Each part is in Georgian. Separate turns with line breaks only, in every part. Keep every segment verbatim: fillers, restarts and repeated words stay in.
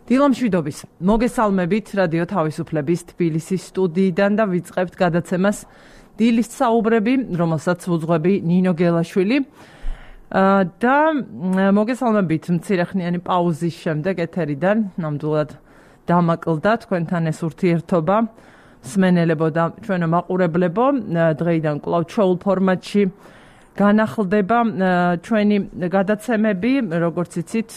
დილამშვიდობის მოგესალმებით რადიო თავისუფლების თბილისის სტუდიიდან და ვიწყებთ გადაცემას დილის საუბრები, რომელსაც უძღვები ნინო გელაშვილი და მოგესალმებით მცირეხნიანი პაუზის შემდეგ ეთერიდან ნამდვილად დამაკლდა თქვენთან ეს ურთიერთობა მსმენელებო და ჩვენო მაყურებლებო დღეიდან კვლავ ჩვეულ ფორმატში განახლდება ჩვენი გადაცემები როგორც იცით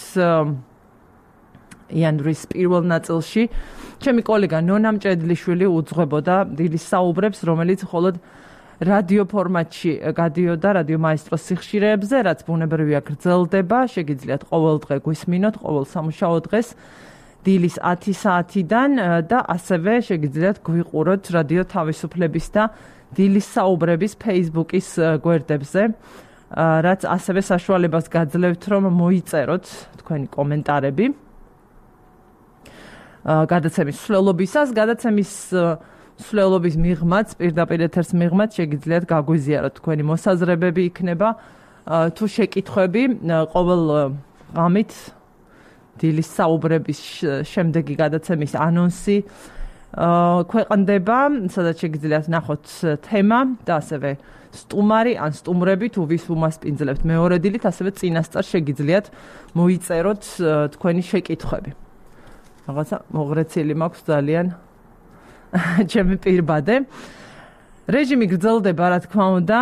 იანვრის პირველ ნაწილში ჩემი კოლეგა ნონა მჭედლიშვილი უძღვებოდა დილის საუბრებს, რომელიც მხოლოდ რადიო ფორმატში გადიოდა რადიო მაესტროს სიხშირეებზე, რაც ბუნებრივია გრძელდება, შეგიძლიათ ყოველ დღე გვისმინოთ, ყოველ სამუშაო დღეს დილის ათი საათიდან და ასევე შეგიძლიათ გვიყუროთ რადიო თავისუფლების და დილის საუბრების Facebook-ის გვერდებზე, რაც ასევე საშუალებას გაძლევთ, რომ მოიწეროთ თქვენი კომენტარები. გადაცემის მსვლელობისას, გადაცემის მსვლელობის მიღმაც, პირდაპირ ეთერს მიღმაც შეგიძლიათ გაგვიზიაროთ თქვენი მოსაზრებები იქნება თუ შეკითხვები ყოველ ღამით დილის საუბრების შემდეგი გადაცემის ანონსი ქვეყნდება, სადაც შეგიძლიათ ნახოთ თემა და ასევე სტუმარი ან სტუმრები თუ ვის უმასპინძლებთ მეორე დილით, ასევე წინასწარ შეგიძლიათ მოიწეროთ თქვენი შეკითხვები. რაღაცა მოღრეცილი მაქვს ძალიან ჩემი პირბადე. რეჟიმი გრძელდება, რა თქმა უნდა,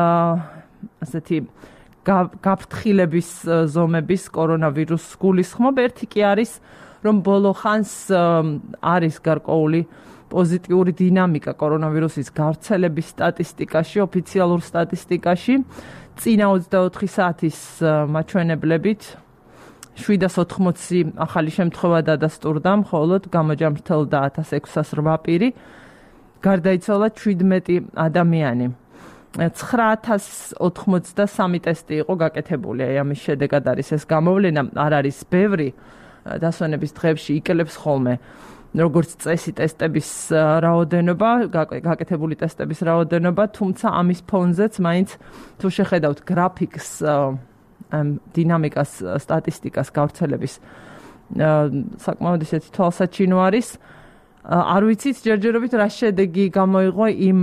ასეთი გაფრთხილების ზომების კორონავირუსს გულისხმობ. ერთი კი არის, რომ ბოლო ხანს არის გარკვეული პოზიტიური დინამიკა კორონავირუსის გავრცელების სტატისტიკაში, ოფიციალურ სტატისტიკაში. წინა ოცდაოთხი საათის მაჩვენებლებით შვიდას ოთხმოცი ახალი შემთხვევა დადასტურდა, მხოლოდ გამოჯამრთელდა ათას ექვსას რვა პირი, გარდაიცვალა ჩვიდმეტი ადამიანი. ცხრა ათას ოთხმოცდასამი ტესტი იყო გაკეთებული, აი ამის შედეგად არის ეს გამოვლენა, არ არის ბევრი, დასვენების დღეებში იკლებს ხოლმე როგორც წესი ტესტების რაოდენობა, გაკეთებული ტესტების რაოდენობა, თუმცა ამის ფონზეც მაინც თუ შეხედავთ გრაფიკს დინამიკას, სტატისტიკას გავრცელების საკმაოდ ისეთი თვალსაჩინო არის. არ ვიცით ჯერჯერობით რა შედეგი გამოიღო იმ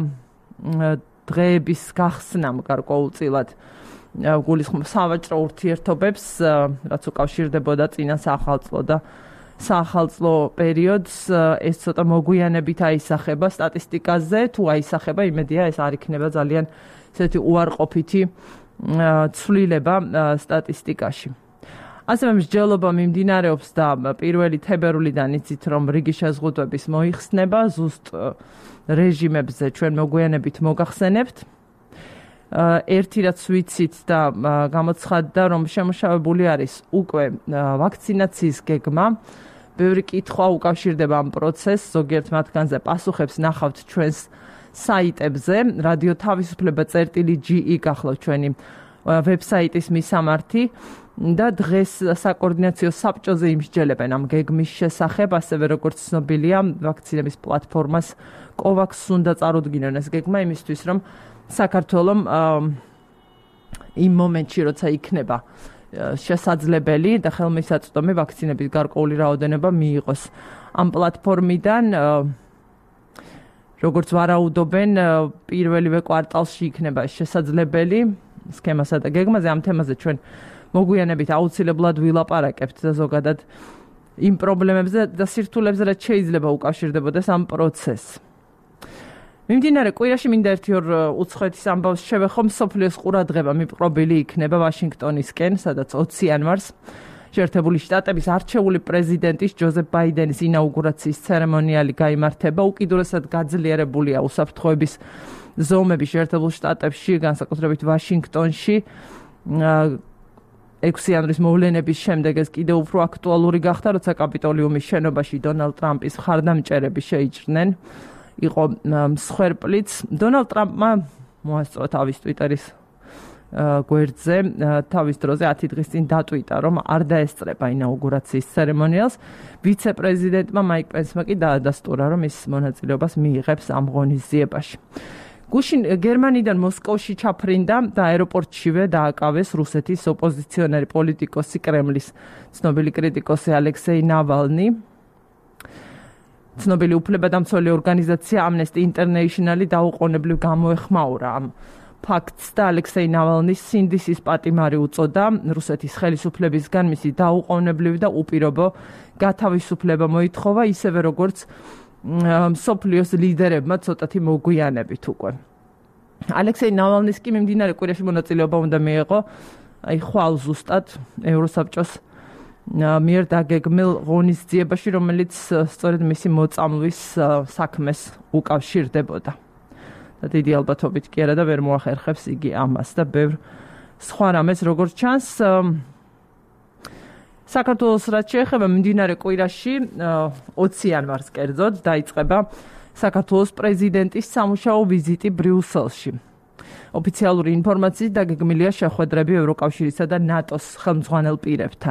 დღეების გახსნამ გარკვეულწილად გულისხმობ სავაჭრო ურთიერთობებს, რაც უკავშირდებოდა წინა საახალწლო და საახალწლო პერიოდს, ეს ცოტა მოგვიანებით აისახება სტატისტიკაზე, თუ აისახება, იმედია ეს არ იქნება ძალიან ესეთი უარყოფითი ცვლილება სტატისტიკაში. ასევე მსჯელობა მიმდინარეობს და პირველი თებერვლიდან იცით, რომ რიგი შეზღუდვების მოიხსნება, ზუსტ რეჟიმებზე ჩვენ მოგვიანებით მოგახსენებთ. ერთი რაც ვიცით და გამოცხადდა, რომ შემუშავებული არის უკვე ვაქცინაციის გეგმა. ბევრი კითხვა უკავშირდება ამ პროცესს, ზოგიერთ მათგანზე პასუხებს ნახავთ ჩვენს საიტებზე, რადიო თავისუფლება წერტილი ჯი ი გახლავთ ჩვენი ვებსაიტის მისამართი და დღეს საკოორდინაციო საბჭოზე იმსჯელებენ ამ გეგმის შესახებ, ასევე როგორც ცნობილია, ვაქცინების პლატფორმას კოვაქსს უნდა წარუდგინონ ეს გეგმა იმისთვის, რომ საქართველომ იმ მომენტში, როცა იქნება შესაძლებელი და ხელმისაწვდომი ვაქცინების გარკვეული რაოდენობა მიიღოს ამ პლატფორმიდან. როგორც ვარაუდობენ, პირველივე კვარტალში იქნება შესაძლებელი სქემასა და გეგმაზე. ამ თემაზე ჩვენ მოგვიანებით აუცილებლად ვილაპარაკებთ და ზოგადად იმ პრობლემებზე და სირთულებზე, რაც შეიძლება უკავშირდებოდეს ამ პროცესს. მიმდინარე კვირაში მინდა ერთი ორ უცხოეთის ამბავს შევეხო. მსოფლიოს ყურადღება მიპყრობილი იქნება ვაშინგტონისკენ, სადაც ოცი იანვარს შეერთებული შტატების არჩეული პრეზიდენტის ჯოზეფ ბაიდენის ინაუგურაციის ცერემონიალი გაიმართება. უკიდურესად გაძლიერებულია უსაფრთხოების ზომები შეერთებულ შტატებში, განსაკუთრებით ვაშინგტონში. ექვსი იანვრის მოვლენების შემდეგ ეს კიდევ უფრო აქტუალური გახდა, როცა კაპიტოლიუმის შენობაში დონალდ ტრამპის მხარდამჭერები შეიჭრნენ. იყო მსხვერპლიც. დონალდ ტრამპმა მოასწრო თავის ტვიტერის გვერდზე თავის დროზე ათი დღის წინ დატვიტა, რომ არ დაესწრება ინაუგურაციის ცერემონიალს. ვიცე-პრეზიდენტმა მაიკ პენსმა კი დაადასტურა, რომ ის მონაწილეობას მიიღებს ამ ღონისძიებაში. გუშინ გერმანიდან მოსკოვში ჩაფრინდა და აეროპორტშივე დააკავეს რუსეთის ოპოზიციონერი პოლიტიკოსი კრემლის ცნობილი კრიტიკოსი ალექსეი ნავალნი. ცნობილი უფლებადამცველი ორგანიზაცია Amnesty International დაუყოვნებლივ გამოეხმაურა ამ ფაქტს და ალექსეი ნავალნის სინდისის პატიმარი უწოდა რუსეთის ხელისუფლებისგან მისი დაუყოვნებლივი და უპირობო გათავისუფლება მოითხოვა ისევე როგორც მსოფლიოს ლიდერებმა ცოტათი მოგვიანებით უკვე. ალექსეი ნავალნის კი მიმდინარე კვირაში მონაწილეობა უნდა მიეღო აი ხვალ ზუსტად ევროსაბჭოს მიერ დაგეგმილ ღონისძიებაში, რომელიც სწორედ მისი მოწამვლის საქმეს უკავშირდებოდა. და დიდი ალბათობით კი არა და ვერ მოახერხებს იგი ამას და ბევრ სხვა რამეს, როგორც ჩანს, საქართველოს რაც შეეხება მიმდინარე კვირაში ოცი იანვარს კერძოდ დაიწყება საქართველოს პრეზიდენტის სამუშაო ვიზიტი ბრიუსელში. ოფიციალური ინფორმაციით დაგეგმილია შეხვედრები ევროკავშირისა და ნატოს ხელმძღვანელ პირებთან.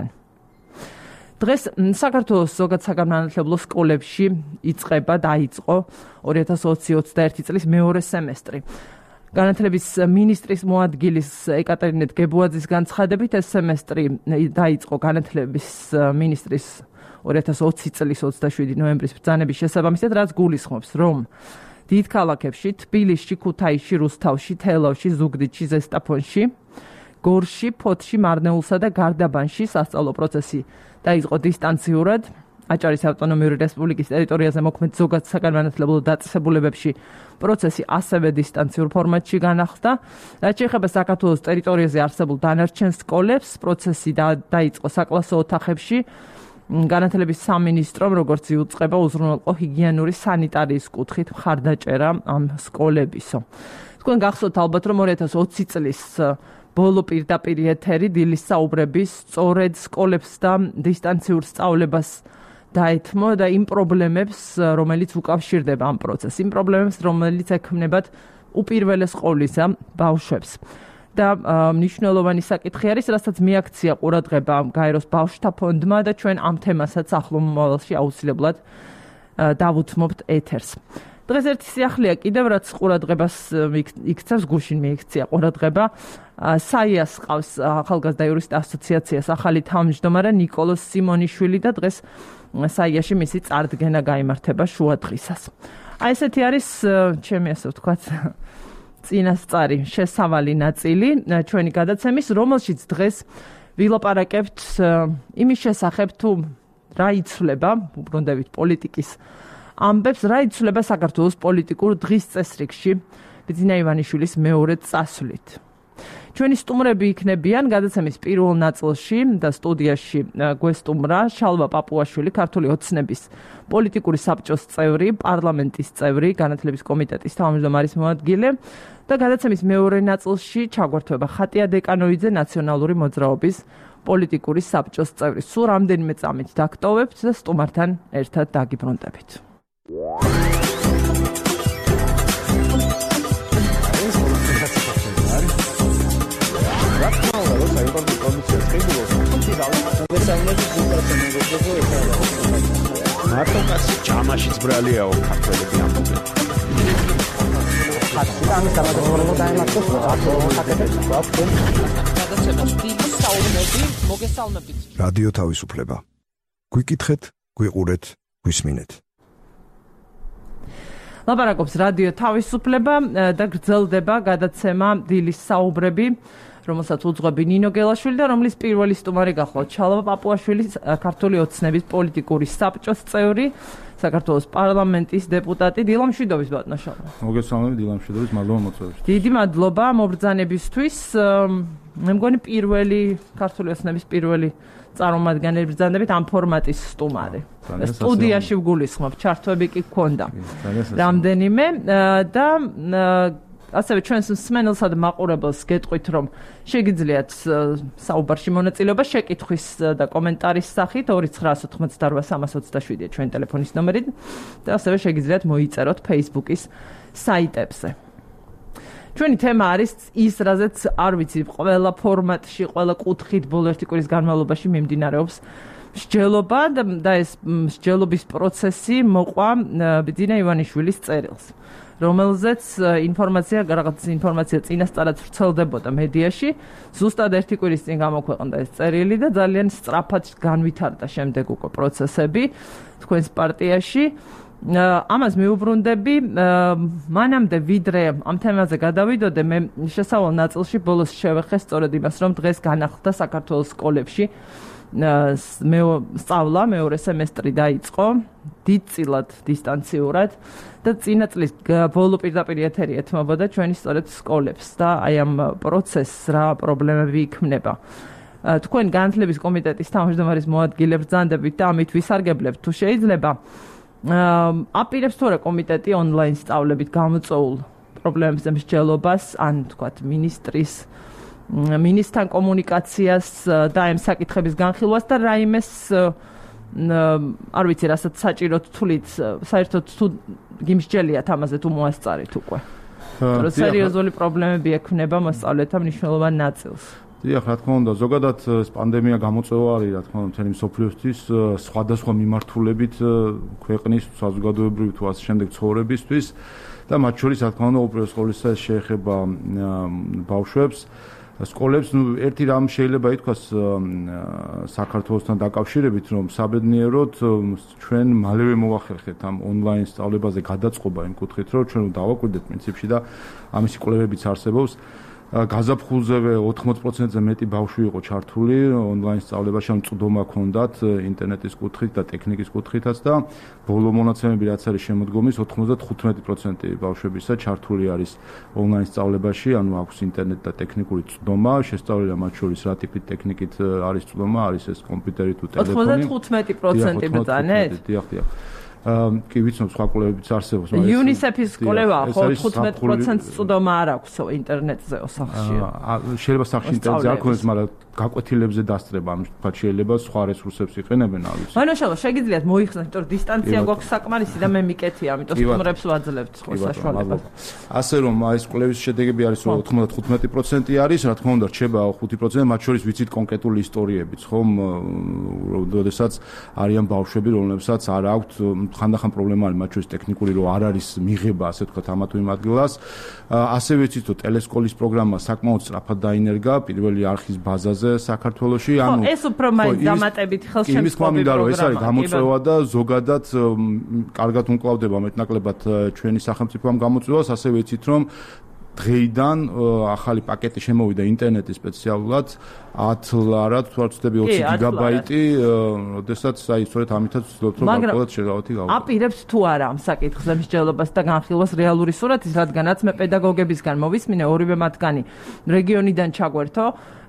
დღეს საქართველოს ზოგად საგანმანათლებლო სკოლებში იწყება დაიწყო ორი ათას ოცი ოცდაერთი წლის მეორე სემესტრი. განათლების მინისტრის მოადგილის ეკატერინე გებუაძის განცხადებით ეს სემესტრი დაიწყო განათლების მინისტრის ორი ათას ოცი წლის ოცდაშვიდი ნოემბრის ბრძანების შესაბამისად, რაც გულისხმობს, რომ დიდ ქალაქებში თბილისში, ქუთაისში, რუსთავში, თელავში, ზუგდიდში, ზესტაფონში, გორში, ფოთში, მარნეულსა და გარდაბანში სასწავლო პროცესი დაიწყო დისტანციურად. აჭარის ავტონომიური რესპუბლიკის ტერიტორიაზე მოქმედ ზოგად საგანმანათლებლო დაწესებულებებში პროცესი ასევე დისტანციურ ფორმატში განახლდა. რაც შეეხება საქართველოს ტერიტორიაზე არსებულ დანარჩენ სკოლებს, პროცესი დაიწყო საკლასო ოთახებში. განათლების სამინისტრომ, როგორც იუწყება, უზრუნველყო ჰიგიენური სანიტარიის კუთხით მხარდაჭერა ამ სკოლებისო. თქვენ გახსოვთ ალბათ, რომ ორი ათას ოცი წლის ბოლო პირდაპირ ეთერი დილის საუბრების სწორედ სკოლებს და დისტანციურ სწავლებას დაეთმო და იმ პრობლემებს, რომელიც უკავშირდება ამ პროცესს, იმ პრობლემებს, რომელიც ექმნებათ უპირველეს ყოვლისა ბავშვებს. და მნიშვნელოვანი საკითხი არის, რასაც მიაქცია ყურადღება გაეროს ბავშვთა ფონდმა და ჩვენ ამ თემასაც ახლო მომავალში აუცილებლად დავუთმობთ ეთერს. დღეს ერთი სიახლეა კიდევ, რაც ყურადღებას იქცევს, გუშინ მიიქცია ყურადღება. საიას ყავს ახალგაზრდა იურისტთა ასოციაციას ახალი თავმჯდომარე ნიკოლოზ სიმონიშვილი და დღეს საიაში მისი წარდგენა გაიმართება შუადღისას. აი ესეთი არის ჩემი ასე ვთქვათ წინასწარი შესავალი ნაწილი ჩვენი გადაცემის, რომელშიც დღეს ვილაპარაკებთ იმის შესახებ, თუ რა იცვლება, უბრუნდებით პოლიტიკის ამბებს, რა იცვლება საქართველოს პოლიტიკურ დღის წესრიგში ბიძინა ივანიშვილის მეორე წასვლით. ჩვენი სტუმრები იქნებიან გადაცემის პირველ ნაწილში და სტუდიაში გვესტუმრა შალვა პაპუაშვილი, ქართული ოცნების პოლიტიკური საბჭოს წევრი, პარლამენტის წევრი, განათლების კომიტეტის თავმჯდომარის მოადგილე და გადაცემის მეორე ნაწილში ჩაგვერთვება ხატია დეკანოიძე, ნაციონალური მოძრაობის პოლიტიკური საბჭოს წევრი. სულ რამდენიმე წამით დაგტოვებთ და სტუმართან ერთად დაგიბრუნდებით.
მარტო კაცი ჭამაშიც ბრალიაო ქართველები ამბობენ. რადიო თავისუფლება. გვიკითხეთ, გვიყურეთ, გვისმინეთ.
ლაპარაკობს რადიო თავისუფლება და გრძელდება გადაცემა დილის საუბრები, რომელსაც უძღვები ნინო გელაშვილი და რომლის პირველი სტუმარი გახლავთ შალვა პაპუაშვილი, ქართული ოცნების პოლიტიკური საბჭოს წევრი, საქართველოს პარლამენტის დეპუტატი. დილამშვიდობის ბატონო შალვა.
მოგესალმებით, დილამშვიდობის, მადლობა მოწვევისთვის.
დიდი მადლობა მობრძანებისთვის. მე მგონი პირველი ქართული ოცნების პირველი წარმომადგენელი ბრძანდებით ამ ფორმატის სტუმარი. სტუდიაში ვგულისხმობ, ჩართვები კი გქონდა. რამდენიმე და ასევე ჩვენს მსმენელსა და მაყურებელს გეტყვით, რომ შეგიძლიათ საუბარში მონაწილეობა შეკითხვის და კომენტარის სახით ორი ცხრაას ოთხმოცდაოთხ სამას ოცდაშვიდია ჩვენი ტელეფონის ნომერი და ასევე შეგიძლიათ მოიწეროთ Facebook-ის საიტებზე. ჩვენი თემა არის ის, რაზეც არ ვიცი, ყველა ფორმატში, ყველა კუთხით ბოლო ერთი კვირის განმავლობაში მიმდინარეობს მსჯელობა და ეს მსჯელობის პროცესი მოყვა ბიძინა ივანიშვილის წერილს, რომელზეც ინფორმაცია, რაღაც ინფორმაცია წინასწარად ვრცელდებოდა მედიაში, ზუსტად ერთი კვირის წინ გამოქვეყნდა ეს წერილი და ძალიან სწრაფად განვითარდა შემდეგ უკვე პროცესები თქვენს პარტიაში. ამას მიუბრუნდები, მანამდე ვიდრე ამ თემაზე გადავიდოდე, მე შესავალ ნაწილში ბოლოს შევეხე სწორედ იმას, რომ დღეს განახლდა საქართველოს სკოლებში მე სწავლა, მეორე სემესტრი დაიწყო, დიდწილად დისტანციურად და წინა წლის ბოლო პირდაპირ ეთერი ეთმობოდა ჩვენი სწორედ სკოლებს და აი ამ პროცესს რა პრობლემები იქმნება. თქვენ განათლების კომიტეტის თავმჯდომარის მოადგილე ბრძანდებით და ამით ვისარგებლებთ თუ შეიძლება აპირებს თუ არა კომიტეტი ონლაინ სწავლებით გამოწვეულ პრობლემებზე მსჯელობას ან თქვათ მინისტრის მინისტრთან კომუნიკაციას და ამ საკითხების განხილვას და რაიმეს არ ვიცი რასაც საჭიროდ თulit საერთოდ თუ გიმსჯელიათ ამაზე თუ მოასწარით უკვე. თორე სერიოზული პრობლემები ექნება მოსწავლეთა მნიშვნელოვან ნაწილს.
დიახ, რა თქმა უნდა, ზოგადად ეს პანდემია გამოწვევა არის, რა თქმა უნდა, მთელი მსოფლიოსთვის სხვადასხვა მიმართულებით ქვეყნის საზოგადოებრივი თუ ასე შემდეგ ცხოვრებისთვის და მათ შორის, რა თქმა უნდა, უპირველეს ყოვლისა შეეხება ბავშვებს. სკოლებს, ნუ ერთი რამ შეიძლება ითქვას საქართველოსთან დაკავშირებით, რომ საბედნიეროდ ჩვენ მალევე მოვახერხეთ ამ ონლაინ სწავლებაზე გადაწყობა იმ კუთხით, რომ ჩვენ დავაკვირდეთ პრინციპში და ამისი კვლევებიც არსებობს. გაზაფხულზევე ოთხმოცი პროცენტზე მეტი ბავშვი იყო ჩართული ონლაინ სწავლებაში, ამ წვდომა ჰქონდათ ინტერნეტის კუთხით და ტექნიკის კუთხითაც და ბოლო მონაცემები რაც არის შემოდგომის ოცდათხუთმეტი პროცენტი ბავშვებისა ჩართული არის ონლაინ სწავლებაში, ანუ აქვს ინტერნეტ და ტექნიკური წვდომა, შესწავლილია მათ შორის რა ტიპის ტექნიკით არის წვდომა, არის ეს კომპიუტერი თუ ტელეფონი.
ოცდათხუთმეტი პროცენტი ბრძანეთ?
დიახ, დიახ. კი ვიცნობ სხვა კვლევებიც არსებობს,
მაგრამ იუნისეფის კვლევა ხო თხუთმეტი პროცენტი წვდომა არ აქვს ინტერნეტზე სახლში.
შეიძლება სახლში ინტერნეტზე არ ქონდეს, მაგრამ გაკვეთილებზე დასწრება, ამ თქვა შეიძლება სხვა რესურსებს იყენებენ, არ ვიცი.
მანაშალა შეგიძლიათ მოიხსნათ, იმიტომ რომ დისტანცია გვაქვს საკმარისი და მე მიკეთია, ამიტომ სტუმრებს ვაძლევთ სხვა საშუალებას.
ასე რომ ეს კვლევის შედეგები არის, რომ ოცდათხუთმეტი პროცენტი არის, რა თქმა უნდა, რჩება ხუთი პროცენტი, მათ შორის ვიცით კონკრეტული ისტორიებიც, ხომ, როდესაც არიან ბავშვები, რომლებსაც არ აქვთ ხანდახან პრობლემა არის მათ შორის ტექნიკური, რომ არ არის მიღება, ასე ვთქვათ, ამა თუ იმ ადგილას. ასე ვიცით, რომ ტელესკოლის პროგრამა საკმაოდ სწრაფად დაინერგა პირველი არხის ბაზაზე საქართველოში,
ანუ ეს უფრო მაინც დამატებით ხელშემწყობი პროგრამა.
ეს არის გამოწვევა და ზოგადად კარგად უმკლავდება მეტნაკლებად ჩვენი სახელმწიფო ამ გამოწვევას, ასე ვიცით, რომ დღეიდან ახალი პაკეტი შემოვიდა ინტერნეტის სპეციალურად ათლარად თუ არ ვცდები ოცი გიგაბაიტი, როდესაც აი სწორედ ამითაც ვცდილობთ რომ გარკვეულად შერავათი გავუკეთოთ.
აპირებთ თუ არა ამ საკითხზე მსჯელობას და განხილვას რეალური სურათის, რადგანაც მე პედაგოგებისგან მოვისმინე ორივე მათგანი რეგიონიდან ჩაგვერთო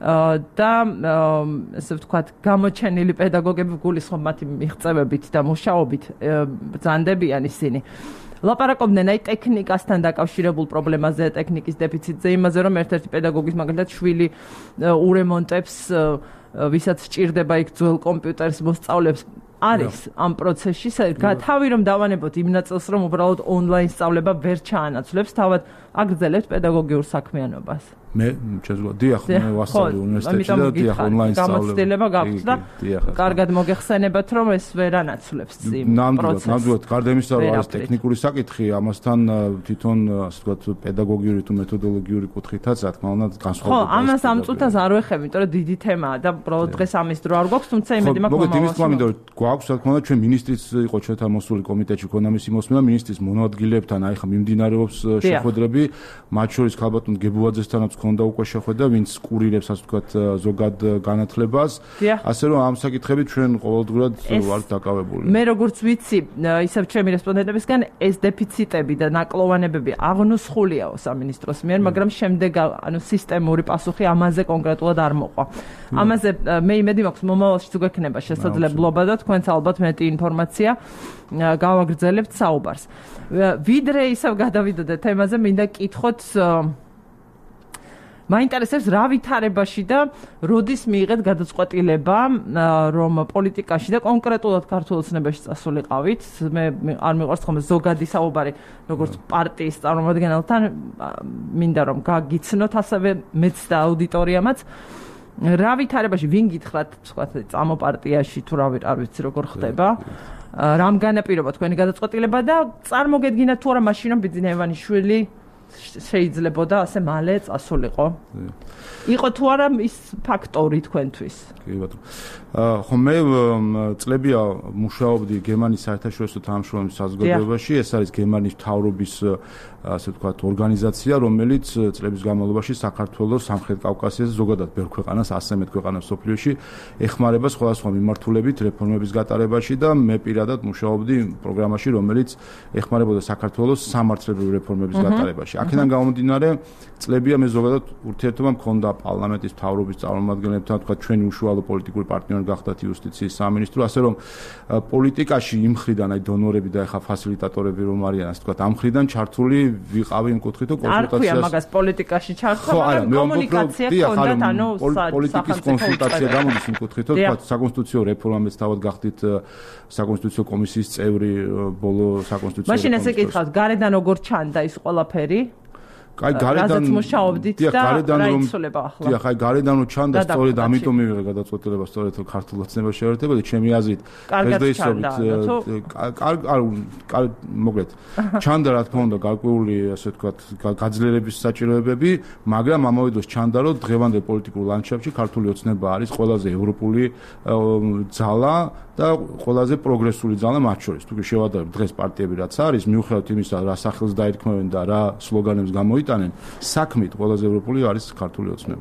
და ესე ვთქვათ გამოჩენილი პედაგოგები გულისხმობ მათი მიღწევებით და მუშაობით ბრძანდებიან ისინი. ლაპარაკობდნენ აი ტექნიკასთან დაკავშირებულ პრობლემაზე, ტექნიკის დეფიციტზე, იმაზე რომ ერთ-ერთი პედაგოგის მაგალითად შვილი ურემონტებს, ვისაც სჭირდება იქ ძველ კომპიუტერს მოსწავლებს, არის ამ პროცესში, თავი რომ დავანებოთ იმ ნაწილს, რომ უბრალოდ ონლაინ სწავლება ვერ ჩაანაცვლებს, თავად აგრძელებთ პედაგოგიურ საქმიანობას.
მე შეზღუდვა დიახ, მე ვასწავლე უნივერსიტეტში და დიახ ონლაინ სწავლება.
გამოცდილება გაქვს და კარგად მოგეხსენებათ, რომ ეს ვერ ანაცვლებს იმ პროცესს.
ნამდვილად, გარდა იმისა, რომ არის ტექნიკური საკითხი, ამასთან თვითონ ასე ვთქვათ პედაგოგიური თუ მეთოდოლოგიური კუთხითაც, რა თქმა უნდა, განსხვავდება.
ხო, ამას ამ წუთას არ ვეხებ, იმიტომ რომ დიდი თემაა და უბრალოდ დღეს ამის დრო არ გვაქვს, თუმცა იმედი მაქვს
მოგეთ იმის თქმა მინდა რომ გვაქვს, რა თქმა უნდა, ჩვენ მინისტრის იყო ჩვენთან მოსული კომიტეტში ქონდა მისი მოსმენა, მინისტრის მონოადგილებთან აი ხა მიმდინარეობს შეხვედრები, მათ შორის ქალბატონ გებუაძესთანაც ქონდა უკვე შეხვედრა, ვინც კურირებს ასე ვთქვათ ზოგად განათლებას. ასე რომ ამ საკითხებით ჩვენ ყოველდღურად ვართ დაკავებული.
მე როგორც ვიცი, ისევ ჩემი რესპონდენტებისგან ეს დეფიციტები და ნაკლოვანებები აღნუსხულიაო სამინისტროს მიერ, მაგრამ შემდეგ ანუ სისტემური პასუხი ამაზე კონკრეტულად არ მოყვა. ამაზე მე იმედი მაქვს მომავალშიც გვექნება შესაძლებლობა და თქვენც ალბათ მეტი ინფორმაცია გავაგრძელებთ საუბარს. ვიდრე ისევ გადავიდოდეთ თემაზე, მინდა კითხოთ მაინტერესებს რა ვითარებაში და როდის მიიღეთ გადაწყვეტილება რომ პოლიტიკაში და კონკრეტულად ქართულ ოცნებაში წასულიყავით. მე არ მიყვარს ხოლმე ზოგადი საუბარი როგორც პარტიის წარმომადგენელთან, მინდა რომ გაგიცნოთ ასევე მეც და აუდიტორიამაც. რა ვითარებაში ვინ გითხრათ თქვა წამოპარტიაში თუ რა არ ვიცი როგორ ხდება რამ განაპირობა თქვენი გადაწყვეტილება და წარმოგედგინათ თუ არა მაშინ რომ ბიძინა ივანიშვილი შეიძლებოდა ასე მალე წასულიყო იყო თუ არა ის ფაქტორი თქვენთვის
კი ბატონო ხო მე წლებია მუშაობდი გერმანიის საერთაშორისო თანამშრომლობის საზოგადოებაში ეს არის გერმანიის მთავრობის ასე ვთქვათ ორგანიზაცია რომელიც წლების განმავლობაში საქართველოს სამხრეთ კავკასიაზე ზოგადად ბევრ ქვეყანას ასზე მეტ ქვეყანას სოფლიოში ეხმარება სხვადასხვა მიმართულებით რეფორმების გატარებაში და მე პირადად მუშაობდი პროგრამაში რომელიც ეხმარებოდა საქართველოს სამართლებრივი რეფორმების გატარებაში აქედან გამომდინარე წლებია მე ზოგადად ურთიერთობა მქონდა პარლამენტის მთავრობის წარმომადგენლებთან თქვა ჩვენი უშუალო პოლიტიკური პარტნიორი გახდათ იუსტიციის სამინისტრო ასე რომ პოლიტიკაში იმ მხრიდან აი დონორები და ახლა ფასილიტატორები რომ არიან ასე თქვა ამ მხრიდან ჩართული ვიყავი იმ კუთხით რომ
კონსულტაციას არ ქვია მაგას პოლიტიკაში ჩართვა მაგრამ კომუნიკაცია ჰქონდათ ანუ
პოლიტიკის კონსულტაცია გამოდის იმ კუთხით რომ თქვა საკონსტიტუციო რეფორმას თავად გახდით საკონსტიტუციო კომისიის წევრი ბოლო საკონსტიტუციო
მაშინ ესე გითხავთ გარედან როგორ ჩანდა ის ყველაფერი
აი გარედან
მუშაობდით და რა იცოლება ახლა.
დიახ, აი გარედან რო ჩანდა სწორედ ამიტომ მივიღე გადაწყვეტილება სწორედ ქართულ ოცნებას შეერთებოდა ჩემი აზრით.
პრეზიდენტისობით
კარგ მოგეთ. ჩანდა რა თქმა უნდა გარკვეული ასე ვთქვათ გაძლიერების საჭიროებები, მაგრამ ამავე დროს ჩანდა რომ დღევანდელ პოლიტიკურ ლანდშაფტში ქართული ოცნება არის ყველაზე ევროპული ძალა და ყველაზე პროგრესული ძალა მათ შორის. თუ შევადარებ დღეს პარტიები რაც არის, მიუხედავად იმისა რა სახელს დაირქმევენ და რა სლოგანებს გამოიტანენ, საქმით ყველაზე ევროპული არის ქართული ოცნება.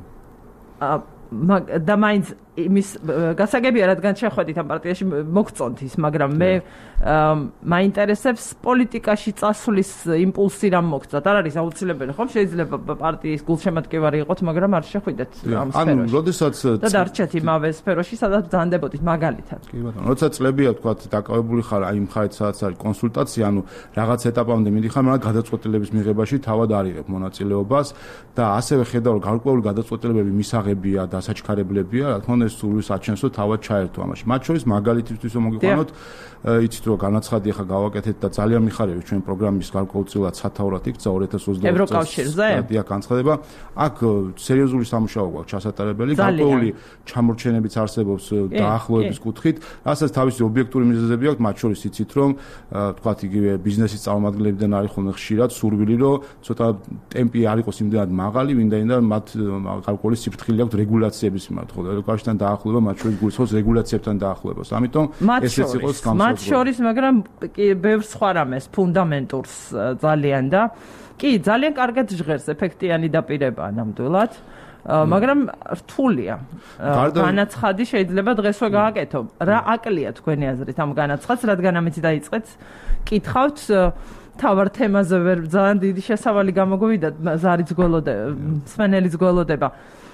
და მაინც იმის გასაგებია რადგან შეხვედით ამ პარტიაში მოგწონთ ის, მაგრამ მე მაინტერესებს პოლიტიკაში წასვლის იმპულსი რამ მოგწონთ. არ არის აუცილებელი ხომ შეიძლება პარტიის გულშემატკივარი იყოთ, მაგრამ არ შეხვიდეთ ამ სფეროში.
ანუ როდესაც
და დარჩეთ იმავე სფეროში, სადაც ბრძანდებოდით მაგალითად.
კი ბატონო, როცა წლებია თქვათ დაკავებული ხარ აი იმ ხარით სადაც არის კონსულტაცია, ანუ რაღაც ეტაპამდე მიდიხარ, მაგრამ გადაწყვეტილების მიღებაში თავად არ იღებ მონაწილეობას და ასევე ხედავ რომ გარკვეული გადაწყვეტილებები მისაღებია და დასაჩქარებლებია, რა თქმა უნდა ეს სურვილს აჩენს რომ თავად ჩაერთო ამაში. მათ შორის მაგალითისთვის რომ მოგიყვანოთ, იცით რომ განაცხადი ახლა გავაკეთეთ და ძალიან მიხარია ჩვენ პროგრამის გარკვეულწილად სათაურად იქცა ორი ათას ოცდაოთხ
ევროკავშირზე.
დია განცხადება. აქ სერიოზული სამუშაო გვაქვს ჩასატარებელი, გარკვეული ჩამორჩენებიც არსებობს დაახლოების კუთხით, რასაც თავისი ობიექტური მიზეზები აქვს, მათ შორის იცით რომ თქვათ იგივე ბიზნესის წარმომადგენლებიდან არის ხოლმე ხშირად სურვილი რომ ცოტა ტემპი არ იყოს იმდენად მაღალი, ვინაიდან მათ გარკვეული სიფრთხილე აქვს რეგულაციების მიმართ, ევროკავშირთან დაახლოება, მათ შორის გულისხმობს რეგულაციებთან დაახლოებას. ამიტომ ესეც იყოს გამოსავალ.
მათ შორის, მაგრამ ბევრ სხვა რამეს ფუნდამენტურს ძალიან და კი, ძალიან კარგად ჟღერს ეფექტიანი დაპირებაა ნამდვილად. მაგრამ რთულია. განაცხადი შეიძლება დღესვე გააკეთო. რა აკლია თქვენი აზრით ამ განაცხადს, რადგან ამით დაიწყეთ? კითხავთ თავარ თემაზე ვერ ძალიან დიდი შესავალი გამოგვივიდა, ზარიც გველოდება, სვენელის გველოდება.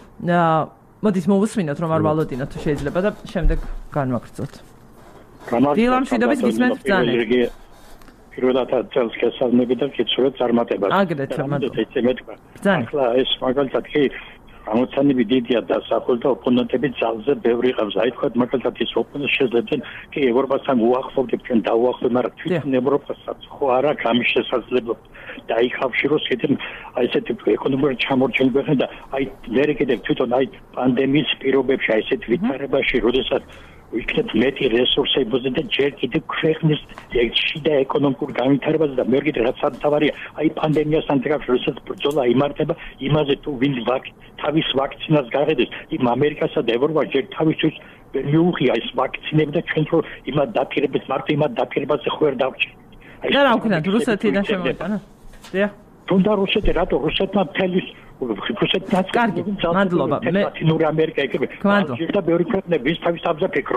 მოდით მოვუსმინოთ რომ არ ვალოდინოთ თუ შეიძლება და შემდეგ განვაგრძოთ. დილამშვიდობის გისმენთ ბრძანებით.
პირველად წელს გესალმები და კითხულობ წარმატებას.
აგრეთვე
მადლობა. ახლა ეს მაგალითად კი ამოცანები დიდია და საფუძველი და ოპონენტები ძალზე ბევრი ყავს. აი თქვა მაგალითად ის ოპონენტი შეიძლება კი ევროპასთან უახლოვდეთ ჩვენ დაუახლოვდეთ, მაგრამ თვითონ ევროპასაც ხო არა გამის შესაძლებლობა დაიხავშიროს ესეთი აი ესეთი ეკონომიკური ჩამორჩენილი და აი ვერ კიდევ თვითონ აი პანდემიის პირობებში აი ესეთ ვითარებაში, როდესაც იქნებ მეტი რესურსები და ჯერ კიდევ ქვეყნის შიდა ეკონომიკურ განვითარებაზე და მე კიდე რაც სათავარია აი პანდემიასთან დაკავშირებით ბრძოლა იმართება იმაზე თუ ვინ თავის ვაქცინას გაყიდეს იმ ამერიკასა და ევროპას ჯერ თავისთვის ვერ მიუღია ეს ვაქცინები და ჩვენ რო იმად დაპირებას მარტო იმად დაპირებაზე ხო ვერ დავჭირ.
და რა ვქნათ რუსეთიდან შემოიტანა? დიახ.
თუნდა რუსეთი რატო რუსეთმა მთელის რუსეთმაც
კარგი, მადლობა.
მე ლათინური ამერიკა ეკრება. და ბევრი ქვეყნები ის თავის თავზე ფიქრობს.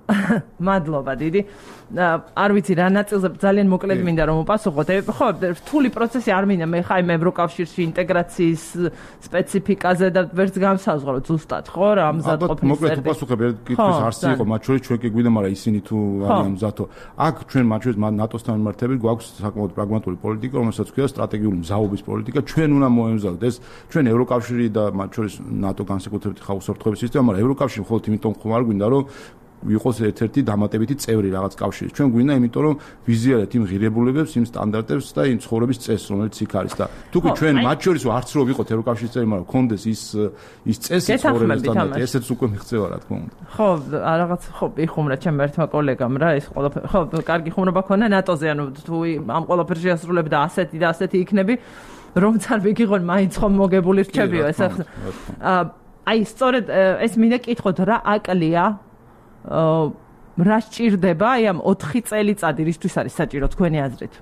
მადლობა დიდი. არ ვიცი რა ნაწილზე ძალიან მოკლედ მინდა რომ უპასუხოთ. ხო, რთული პროცესი არ მინდა მე ხა იმ ევროკავშირში ინტეგრაციის სპეციფიკაზე და ვერც გამსაზღვროთ ზუსტად, ხო, რა ამზად ყოფნის
მოკლედ უპასუხებ ერთ კითხვის არსი იყო, მათ შორის ჩვენ კი გვიდა, მაგრამ ისინი თუ არიან მზათო. აქ ჩვენ მათ შორის ნატოსთან მიმართებით გვაქვს საკმაოდ პრაგმატული პოლიტიკა, რომელსაც ქვია სტრატეგიული მზაობის პოლიტიკა. ჩვენ უნდა მოემზადოთ ეს ჩვენ ევროკავშირი და მათ შორის ნატო განსაკუთრებით ხაუს ოფრთხების სისტემა, მაგრამ ევროკავშირი მხოლოდ იმიტომ ხომ არ გვინდა რომ ვიყოს ერთ-ერთი დამატებითი წევრი რაღაც კავშირის. ჩვენ გვინდა, იმიტომ რომ ვიზიარეთ იმ ღირებულებებს, იმ სტანდარტებს და იმ ცხოვრების წესს, რომელიც იქ არის და თუკი ჩვენ მათ შორის არც რო ვიყოთ ევროკავშირის წევრი, მაგრამ გქონდეს ის ის წესი ცხოვრების სტანდარტი, ესეც უკვე მიღწევა რა თქმა უნდა.
ხო, რაღაც ხო იხუმრა ჩემ ერთმა კოლეგამ რა ეს ყველაფერი. ხო, კარგი ხუმრობა ქონდა ნატოზე, ანუ თუ ამ ყველაფერს შეასრულებ და ასეთი და ასეთი იქნები, რომც არ ვიგიღონ, მაინც ხომ მოგებული რჩებიო ეს. აი, სწორედ ეს მინდა კითხოთ რა აკლია რა სჭირდება აი ამ ოთხი წელიწადი რისთვის არის საჭირო თქვენი აზრით?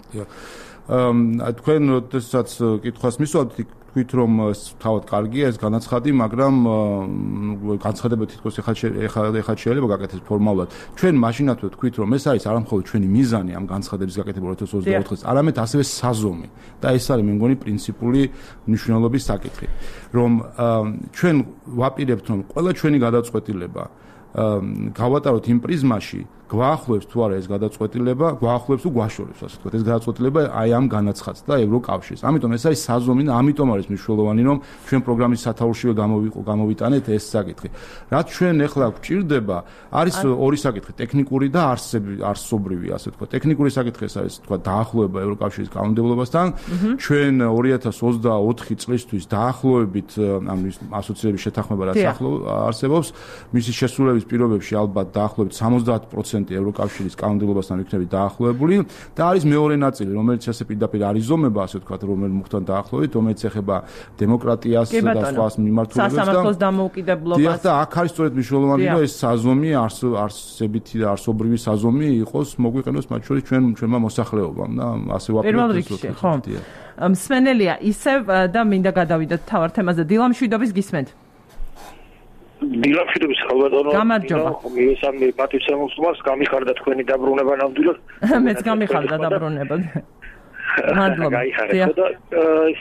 აა თქვენ როდესაც კითხვას მისვავთ თქვით რომ თავად კარგია ეს განაცხადი, მაგრამ განცხადება თითქოს ეხლა ეხლა შეიძლება გაკეთდეს ფორმალურად. ჩვენ მაშინათვე თქვით რომ ეს არის არამხოლოდ ჩვენი მიზანი ამ განცხადების გაკეთება ორი ათას ოცდაოთხ წელს, არამედ ასევე საზომი და ეს არის მე მგონი პრინციპული მნიშვნელობის საკითხი, რომ ჩვენ ვაპირებთ რომ ყველა ჩვენი გადაწყვეტილება გავატაროთ იმ პრიზმაში, გვაახლოვებს თუ არა ეს გადაწყვეტილება, გვაახლოვებს თუ გვაშორებს, ასე ვთქვათ, ეს გადაწყვეტილება აი ამ განაცხადს და ევროკავშირს. ამიტომ ეს არის საზომი და ამიტომ არის მნიშვნელოვანი, რომ ჩვენ პროგრამის სათაურშივე გამოვიყო, გამოვიტანეთ ეს საკითხი. რაც ჩვენ ახლა გვჭირდება, არის ორი საკითხი, ტექნიკური და არსები, არსობრივი, ასე ვთქვათ. ტექნიკური საკითხი ეს არის, ვთქვათ, დაახლოება ევროკავშირის კანონმდებლობასთან. ჩვენ ორი ათას ოცდაოთხი წლისთვის დაახლოებით ამ ასოციაციების შეთანხმება რაც არსებობს, მისი შესრულების პირობებში ალბათ დაახლოებით სამოცდაათ პროცენტი ევროკავშირის კანონმდებლობასთან იქნებით დაახლოებული და არის მეორე ნაწილი, რომელიც ასე პირდაპირ არის ზომება, ასე ვთქვათ, რომელიც მუხთან დაახლოებით, რომელიც ეხება დემოკრატიას და სხვა მიმართულებებს და
სასამართლოს დამოუკიდებლობას.
დიახ, და აქ არის სწორედ მნიშვნელოვანი, რომ ეს საზომი, არსებითი და არსობრივი საზომი იყოს მოგვიყენოს მათ შორის ჩვენ ჩვენმა მოსახლეობამ და ასე ვაპირებთ.
ხო. მსმენელია ისევ და მინდა გადავიდეთ თავარ თემაზე. დილა მშვიდობის გისმენთ.
დილამშვიდობის ხალბატონო.
გამარჯობა.
მისამე პატივსამოსლობას გამიხარდა თქვენი დაბრუნება ნამდვილად.
მეც გამიხარდა დაბრუნება. მადლობა.
გაიხარდა და ეს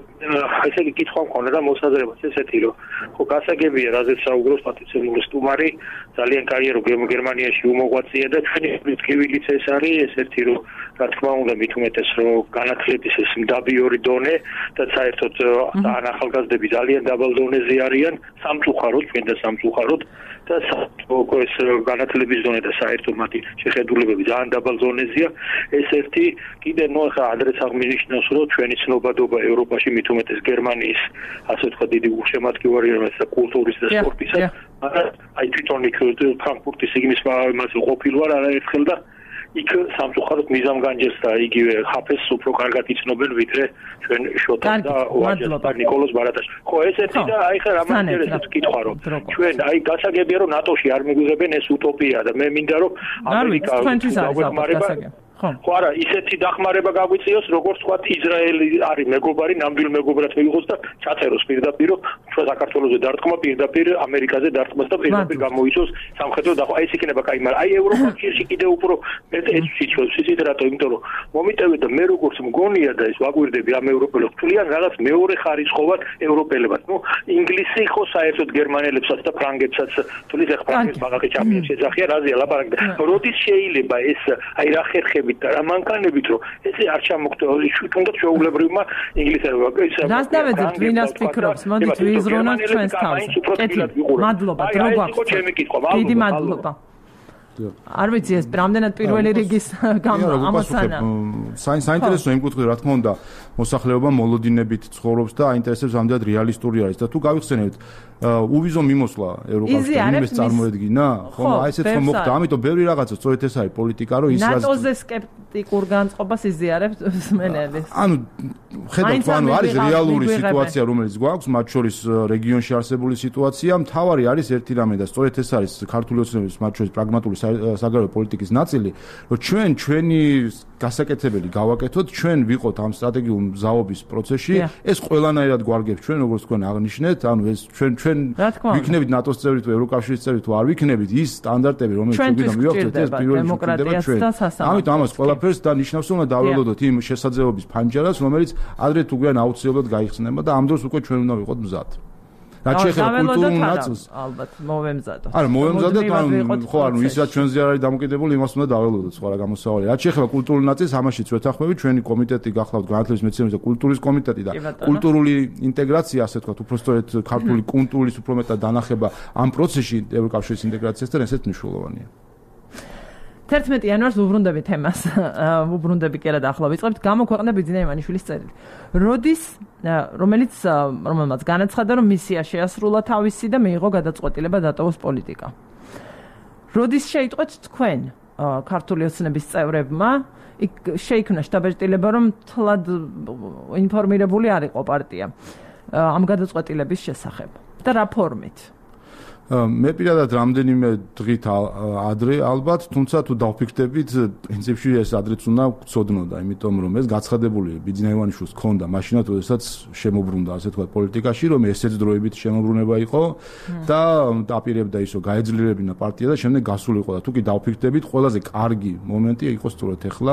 ესე იგი კითხვა მქონდა და მოსაზრებაც ესეთი რომ ხო გასაგებია რაზეც საუბრობს პატივსამოსლობის სტუმარი, ძალიან კაია რომ გერმანიაში უმოღვაწეა და ჩვენი ტკივილიც ეს არის ესეთი რომ რა თქმა უნდა მით უმეტეს რომ განათლების ეს მდაბიორი დონე და საერთოდ ან ახალგაზრდები ძალიან დაბალ დონეზე არიან სამწუხაროდ ჩვენ და სამწუხაროდ და ეს განათლების დონე და საერთოდ მათი შეხედულებები ძალიან დაბალ დონეზეა ეს ერთი კიდე ნუ ახლა ადრეც აღნიშნავს რომ ჩვენი ცნობადობა ევროპაში მით უმეტეს გერმანიის ასე ვთქვათ დიდი გულშემატკივარია რომელსაც კულტურის და სპორტისა მაგრამ აი თვითონ იქ ფრანკფურტის სიგნის მას ყოფილვარ არაერთხელ და იქ სამწუხაროდ მიზამ განჯეს და იგივე ხაფეს უფრო კარგად იცნობენ ვიდრე ჩვენ შოთა და ვაჯეს და ნიკოლოზ ბარატაშვილი. ხო ესეთი და აი ხა რა მაინტერესებს კითხვა რომ ჩვენ აი გასაგებია რომ ნატოში არ მიგვიღებენ ეს უტოპია და მე მინდა რომ ამერიკა
გვეხმარება
ხო არა ისეთი დახმარება გაგვიწიოს როგორც თქვა ისრაელი არის მეგობარი ნამდვილ მეგობრად მიიღოს და ჩაწეროს პირდაპირ რომ ჩვენ საქართველოსზე დარტყმა პირდაპირ ამერიკაზე დარტყმას და პირდაპირ გამოიწვევს სამხედრო და აი ეს იქნება კაი მაგრამ აი ევროპაში კიდე უფრო მე ეს სიტუაცია სიტუაცია რატო იმიტომ რომ მომიტევე და მე როგორც მგონია და ეს ვაგვირდები ამ ევროპელებს თვლიან რაღაც მეორე ხარისხოვად ევროპელებად ნუ ინგლისი ხო საერთოდ გერმანელებსაც და ფრანგებსაც თulis ეხ ფრანგებს მაგალითად ჩამიერ შეძახია რაზეა ლაპარაკი როდის შეიძლება ეს აი რა ხერხები და რა მანქანებით რომ ესე არ ჩამოგდოს თუნდაც შეუულებრივმა ინგლისელებმა ისე
რას დავეძებთ ვინას ფიქრობს მოდით ვიზრუნოთ ჩვენს თავს მადლობა დრო გვაქვს დიდი მადლობა არ ვიცი ეს რამდენად პირველი რიგის ამოცანა
საინტერესო იმ კუთხით რა თქმა უნდა მოსახლეობა მოლოდინებით ცხოვრობს და აინტერესებს ამდენად რეალისტური არის და თუ გავიხსენებთ უვიზო მიმოსვლა ევროკავშირთან იმის წარმოედგინა ხო აი ესეც რომ მოხდა ამიტომ ბევრი რაღაცა სწორედ ეს არის პოლიტიკა რომ ის რაც
ნატოზე სკეპტიკურ განწყობას იზიარებს მსმენელის
ანუ ხედავთ ანუ არის რეალური სიტუაცია რომელიც გვაქვს მათ შორის რეგიონში არსებული სიტუაცია მთავარი არის ერთი რამე და სწორედ ეს არის ქართული ოცნების მათ შორის პრაგმატული საგარეო პოლიტიკის ნაწილი რომ ჩვენ ჩვენი გასაკეთებელი გავაკეთოთ ჩვენ ვიყოთ ამ სტრატეგიულ მზაობის პროცესში ეს ყველანაირად გვარგებს ჩვენ როგორც თქვენ აღნიშნეთ ანუ ეს ჩვენ ჩვენ ვიქნებით ნატოს წევრი თუ ევროკავშირის წევრი თუ არ ვიქნებით ის სტანდარტები რომელიც გვინდა მივახცეთ ეს პირველი შეგდება ჩვენ ამიტომ ამას ყველაფერს და ნიშნავს რომ დავველოდოთ იმ შესაძლებლობის ფანჯარას რომელიც ადრე თუ გვიან აუცილებლად გაიხსნება და ამ დროს უკვე ჩვენ უნდა ვიყოთ მზად რაც შეეხება კულტურულ ნაწილს,
ალბათ მოვემზადო.
არა, მოვემზადოთ, ანუ ხო, ანუ ის რაც ჩვენზე არ არის დამოკიდებული, იმას უნდა დაველოდოთ სხვა რა გამოსავალი. რაც შეეხება კულტურულ ნაწილს, ამაშიც ვეთანხმები, ჩვენი კომიტეტი გახლავთ განათლების მეცნიერების და კულტურის კომიტეტი და კულტურული ინტეგრაცია, ასე ვთქვათ, უпростоეთ ქართული კულტურის უფრო მეტად დანახება ამ პროცესში ევროკავშირის ინტეგრაციასთან ესეც მნიშვნელოვანია.
თერთმეტი იანვარს უბრუნდები თემას. უბრუნდები კი არა და ახლა ვიწყებთ. გამოქვეყნდა ბიძინა ივანიშვილის წერილი. როდის რომელიც რომელმაც განაცხადა, რომ მისია შეასრულა თავისი და მიიღო გადაწყვეტილება დატოვოს პოლიტიკა. როდის შეიტყვეთ თქვენ ქართული ოცნების წევრებმა იქ შეიქმნა შტაბ-ეტილება, რომ თლად ინფორმირებული არ იყო პარტია ამ გადაწყვეტილების შესახებ და რა ფორმით?
მე პირადად რამდენიმე დღით ადრე ალბათ, თუმცა თუ დავფიქრდებით, პრინციპში ეს ადრეც უნდა გწოდნოდა, იმიტომ რომ ეს გაცხადებული ბიძინა ივანიშვილს ჰქონდა მაშინაც, როდესაც შემოbrunდა, ასე თქვა, პოლიტიკაში, რომ ესეც დროებით შემოbrunება იყო და დაპირებდა ისო გაეძლიერებინა პარტია და შემდეგ გასულიყო და თუ კი დავფიქრდებით, ყველაზე კარგი მომენტი იყო სწორედ ახლა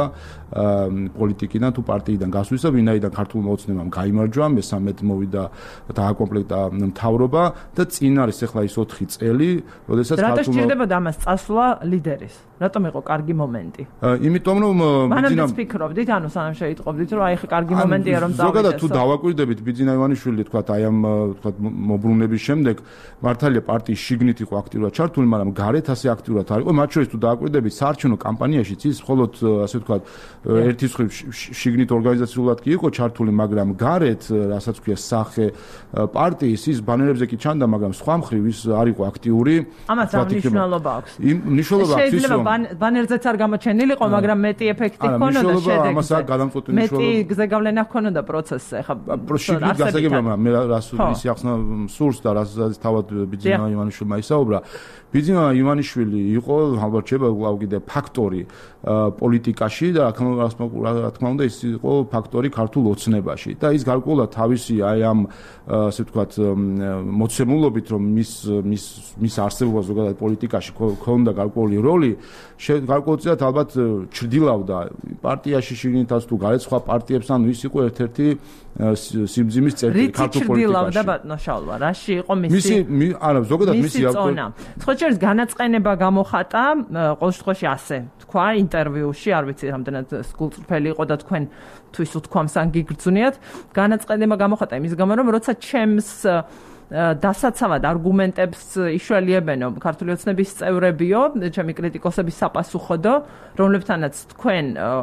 პოლიტიკიდან თუ პარტიიდან გასვლისა, ვინაიდან ქართულმა ოცნებამ გაიმარჯვა, მესამედ მოვიდა დააკომპლექტა მთავრობა და წინ არის ახლა ის ოთხი წელი, როდესაც
ქართულმა რატო სჭირდებოდა ამას წასვლა ლიდერის? რატომ იყო კარგი მომენტი?
იმიტომ რომ
ბიძინა ფიქრობდით, ანუ სანამ შეიტყობდით, რომ აი ხე კარგი მომენტია რომ წავიდეთ.
ზოგადად თუ დავაკვირდებით ბიძინა ივანიშვილი, თქვათ, აი ამ თქვათ მოbrunების შემდეგ მართალია პარტიის შიგნით იყო აქტიურად ჩართული, მაგრამ გარეთ ასე აქტიურად არ იყო. მათ შორის თუ დავაკვირდებით საარჩევნო კამპანიაშიც ის მხოლოდ ასე თქვათ ერთი მხრივ შიგნით ორგანიზაციულად კი იყო ჩართული, მაგრამ გარეთ, რასაც ქვია სახე პარტიის, ის ბანერებზე კი ჩანდა, მაგრამ სხვა მხრივ ის არ იყო აქტიური.
ამას რა მნიშვნელობა აქვს?
მნიშვნელობა აქვს ის, რომ
ბანერზეც არ გამოჩენილიყო, მაგრამ მეტი ეფექტი ჰქონოდა შედეგზე.
ამას არ გადამწყვეტი მნიშვნელობა.
მეტი გზეგავლენა ჰქონოდა პროცესზე, ხა
შიგნით გასაგებია, მაგრამ მე რას ისი ახსნა სურს და რას თავად ბიძინა ივანიშვილმა ისაუბრა. ბიძინა ივანიშვილი იყო ალბათ შეიძლება კვლავ კიდე ფაქტორი პოლიტიკაში და რა თქმა უნდა ის იყო ფაქტორი ქართულ ოცნებაში და ის გარკვეულად თავისი აი ამ ასე ვთქვათ მოცემულობით რომ მის მის მის არსებობა ზოგადად პოლიტიკაში ქონდა გარკვეული როლი გარკვეულწილად ალბათ ჩრდილავდა პარტიაში შიგნითაც თუ გარეთ სხვა პარტიებს ანუ ის იყო ერთ-ერთი სიმძიმის წერტილი ქართულ პოლიტიკაში.
ჩრდილავდა ბატონო შალვა, რაში იყო მისი
მისი არა ზოგადად მისი
წონა. სხვა შორის განაწყენება გამოხატა ყოველ შემთხვევაში ასე თქვა ინტერვიუში, არ ვიცი რამდენად სკულწრფელი იყო და თქვენ თუ ის უთქვამს ან გიგრძნიათ, განაწყენება გამოხატა იმის გამო რომ როცა ჩემს დასაცავად არგუმენტებს იშველიებენო ქართული ოცნების წევრებიო, ჩემი კრიტიკოსების საპასუხოდო, რომლებთანაც თქვენ